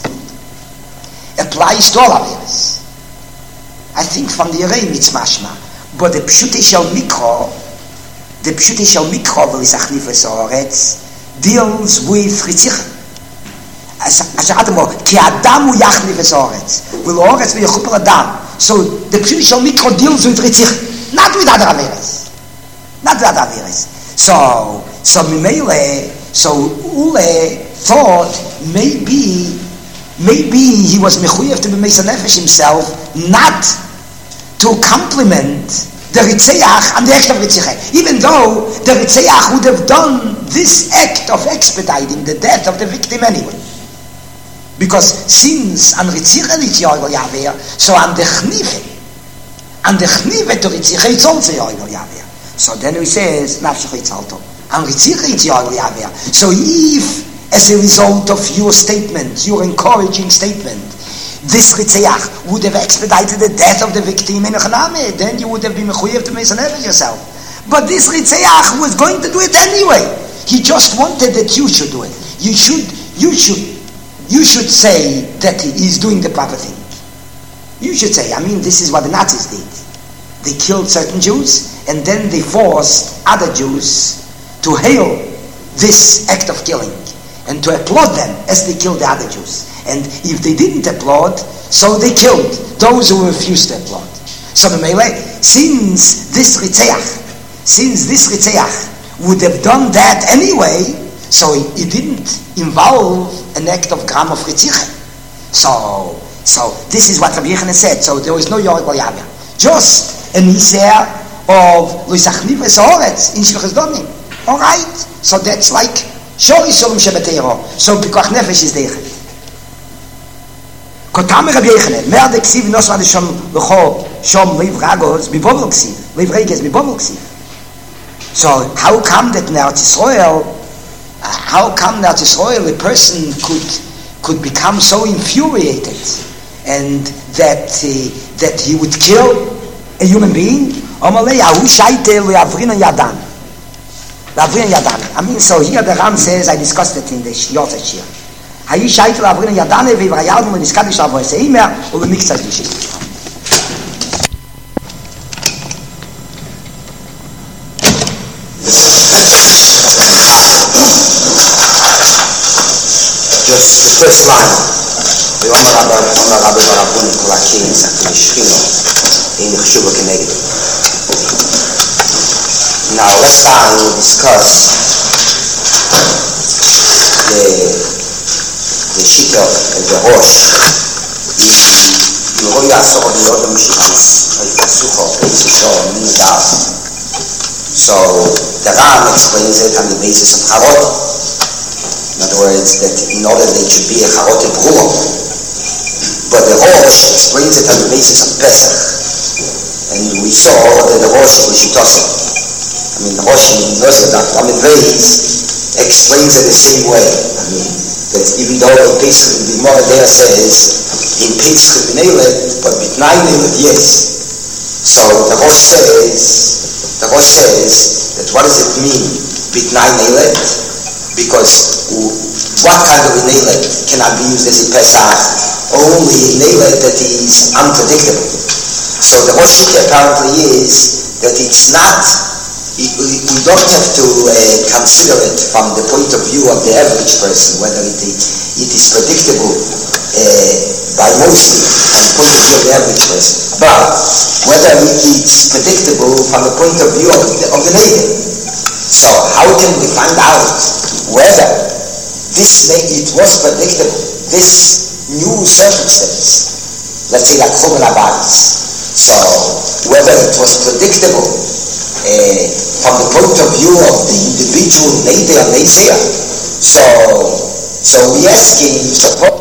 applies to all Averis, I think from the Yereim it's mashma, but the Pshutei Shel Mikro, the Pshutei Shel Mikro of Lisachlifu es Oretz deals with Ritziach. Asher Adamo, ki Adam hu yachlif es Oretz, v'lo Oretz v'yechupel Adam. So the Pshutei Shel Mikro deals with Ritziach, not with other Averis, not with other Averis. So, so Mimele, so Ule thought maybe, maybe he was mechuyev to be Meisa Nefesh himself, not to compliment the Ritzeach and the act of Ritziach. Even though the Ritzeach would have done this act of expediting the death of the victim anyway. Because since on Ritziach it's Yoel Yaver, so on the Chnive, on the Chnive to Ritziach it's also Yoel Yaver. So then he says, Nafshach Yitzalto. And Ritziach it's Yoel Yaver. So if, as a result of your statement, your encouraging statement, this Ritzeach would have expedited the death of the victim in Echaname, then you would have been mechuyev to Mesanev yourself. But this Ritzeach was going to do it anyway. He just wanted that you should do it. You should, you should, you should say that he is doing the proper thing. You should say, I mean, this is what the Nazis did. They killed certain Jews, and then they forced other Jews to hail this act of killing and to applaud them as they killed the other Jews. And if they didn't applaud, so they killed those who refused to applaud. So the Meile, since this Ritzeach, since this Ritzeach would have done that anyway, so it didn't involve an act of Gram of Ritziach. So, so this is what Rabbi Yochanan said. So there was no Yoel Yaver. Just an Yisr of Lisachlifu es Oretz in Shlichus Domim. All right. So that's like Shor Yisurim Shebeteiro. So Pikuach Nefesh is there. Kotam Rabbi Yochanan, mer de ksiv nos war shom lecho shom liv ragos bi bobel ksiv, liv reges bi bobel ksiv. So how come that now Israel, uh, how come now Israel a person could could become so infuriated and that uh, that he would kill a human being? Amalei ahu shaite lo yavrin yadan. Lavrin yadan. I mean, so here the Ram says, I discussed it in the Yotach here. Hayi shaite lo yavrin yadan ve yavayad mo niskadish avo seimer u b'miktzas dishit. Just the first line. Ve'omer Rabbi Omer Rabbi Barabun kol hakelim zaken shchino in chshuva keneged. Now last time we discussed the the shita of the Rosh. Yehoya asor liyodom shivasucho peisisho minudar. So the Ram explains it on the basis of Harod. In other words, that in order they should be a Charot Brua. But the Rosh explains it on the basis of Pesach. And we saw that the Rosh is Lishitosa. I mean, the Rosh in Yosef Lamed Beis explains it the same way. I mean, that even though in Pesach, the Gemara there says, in Pesach B'neilet, but B'tnai Neilet, yes. So the Rosh says, the Rosh says, that what does it mean, B'tnai Neilet? Because what kind of a neilet cannot be used as a Pesach? Only a neilet that is unpredictable. So the Rosh apparently is that it's not, we don't have to uh, consider it from the point of view of the average person, whether it is, it is predictable uh, by mostly from the point of view of the average person, but whether it's predictable from the point of view of the, of the neighbor. So how can we find out whether this may, it was predictable, this new circumstance, let's say like Chumel HaBaris, so whether it was predictable uh, from the point of view of the individual Neder and Nezer, so so we asking, suppose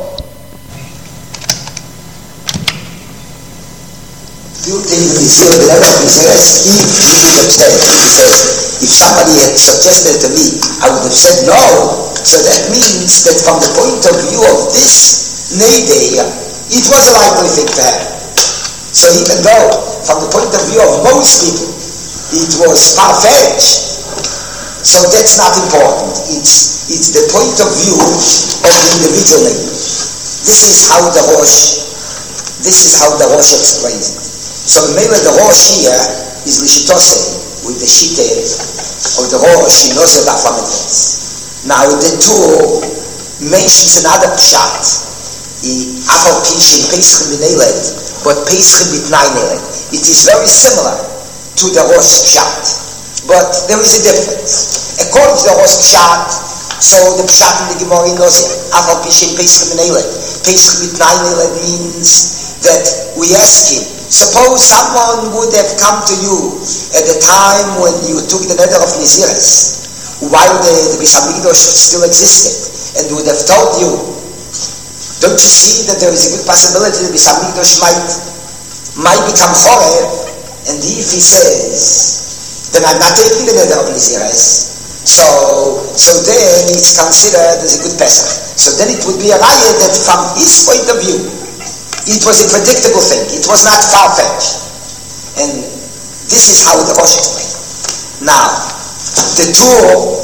built in the Nezer, the level of Nezer, if he would have said, if somebody had suggested to me, I would have said no. So that means that from the point of view of this Neder, it was a likely thing to happen. So even though from the point of view of most people, it was far-fetched, so that's not important. It's, it's the point of view of the individual Neder. This is how the Rosh, this is how the Rosh explains it. So maybe the Rosh here is Lishitose, with the Shite of the Rosh in Yosef Lamed Beis. Now the two mentions another pshat, Afal Pishin Pesach B'neilet, but Pesach B'tnai Neilet. It is very similar to the Rosh pshat, but there is a difference. According to the Rosh pshat, so the pshat in the Gemara in Yosef, Afal Pishin Pesach B'neilet, Pesach B'tnai Neilet means that we ask him, suppose someone would have come to you at the time when you took the neder of Niziris, while the, the Beis HaMikdash still existed, and would have told you, don't you see that there is a good possibility that Beis HaMikdash might, might become Chorev? And if he says, then I'm not taking the neder of Niziris, so, so then it's considered as a good Pesach. So then it would be a raya that from his point of view, it was a predictable thing. It was not far-fetched. And this is how the Rosh explained. Now, the two,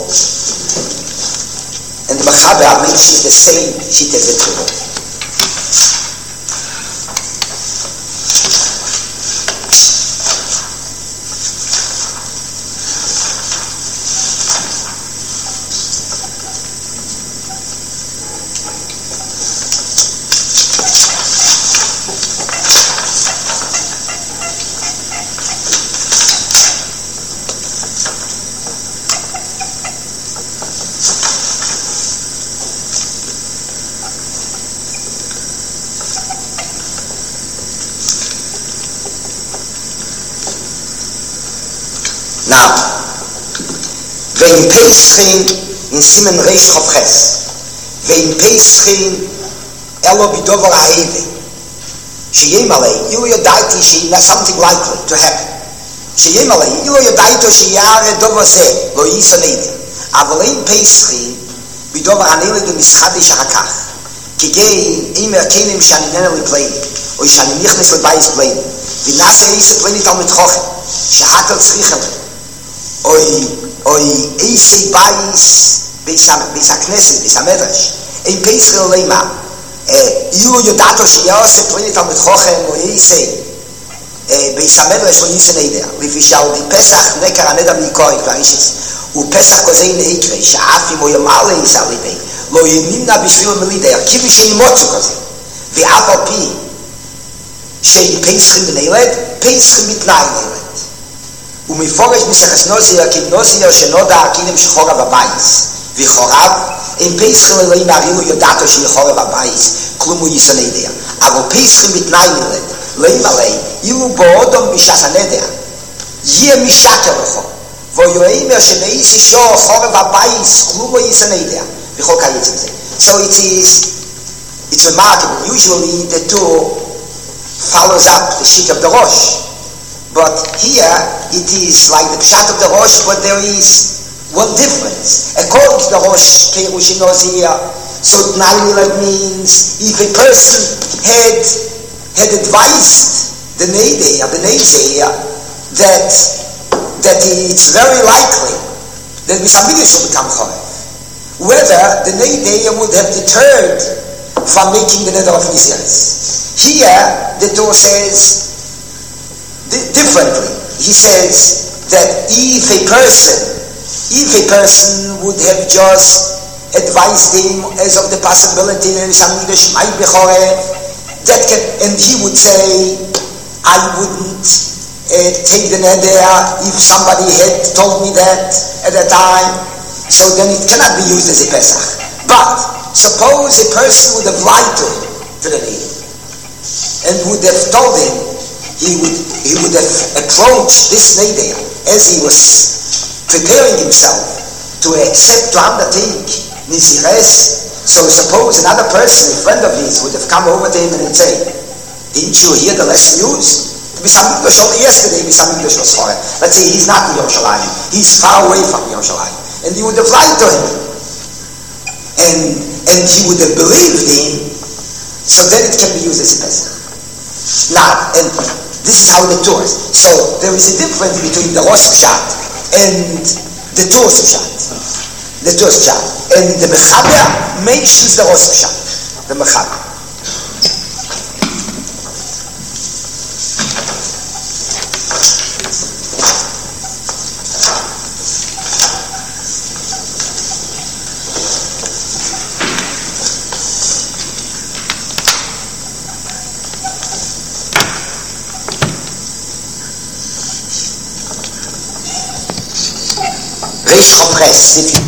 and the Mechaber mentions the same shit as the two. Vein Peschin in Simen Reish Chofches. Vein Peschin Elo Bidover Aheve. Sheyemale, ilu yodaiti she something likely to happen. Sheyemale, ilu yodaito sheyare dovose lo yisa neide. Avolein peischi bidover hanele du mischadish hakach. Kigei imer kenim shani neneli plein. Oy shani nichnes lebayis plein. Vinase eise plein ital mit chochen. Shehakel tzrichem. Oy, oy eise bayis beis ha-knesset, beis ha-medrash. Ein peischi leima. Ilu yodato sheyase plein ital mit chochen. Oy eise beis ha-medrash lo yisa neide. Lifishal di pesach nekar anedam nikoy klarishis. ופסח כוזין איקרי, שאף אם הוא ימלא יסע ליבי, לא ימימנה בשביל מלידי, כיוון שימוצו כזה. ואף על פי שהיא פסחים בנילד, פסחים בתנאי נילד. ומפורש מסכס נוזיה, כי נוזיה שנודע הכינם שחורב הבייס. וחורב, הם פסחים אלוהים הרימו יודעתו שהיא חורב הבייס, כלום הוא יסע נדע. אבל פסחים בתנאי נילד, לא ימלא, אילו באודום בשעת הנדע, יהיה משקר לכו. ויאמר שבאיס אישו חורב הבייס כלום יסע נדע בכל קייץ הזה. So it is it's remarkable. Usually the two follows up the sheet of the Rosh, but here it is like the pshat of the Rosh, but there is one difference. According to the Rosh Perush Nozia, so Tnai means if a person had had advised the Neder, the Neder, that that it's very likely that Misamidish will become Chorev. Whether the Neder would have deterred from making the Neder of Niziris. Here, the Torah says di- differently. He says that if a person, if a person would have just advised him as of the possibility that Misamidish might be Chorev, that can, and he would say, I wouldn't Uh, take the neder if somebody had told me that at that time, so then it cannot be used as a Pesach. But suppose a person would have lied to him, to the neder, and would have told him he would he would have approached this neder as he was preparing himself to accept to undertake Nizires. So suppose another person, a friend of his, would have come over to him and say, didn't you hear the lesson used? Mishamikdash only yesterday, Mishamikdash was Chorev. Let's say he's not in Yerushalayim. He's far away from Yerushalayim. And he would have lied to him. And and he would have believed him. So then it can be used as a Pesach. Now, and this is how the Torah is. So there is a difference between the Rosh Pshat and the Torah Pshat. The Torah Pshat. And the Mechaber mentions the Rosh Pshat. The Mechaber. Reish Chofres,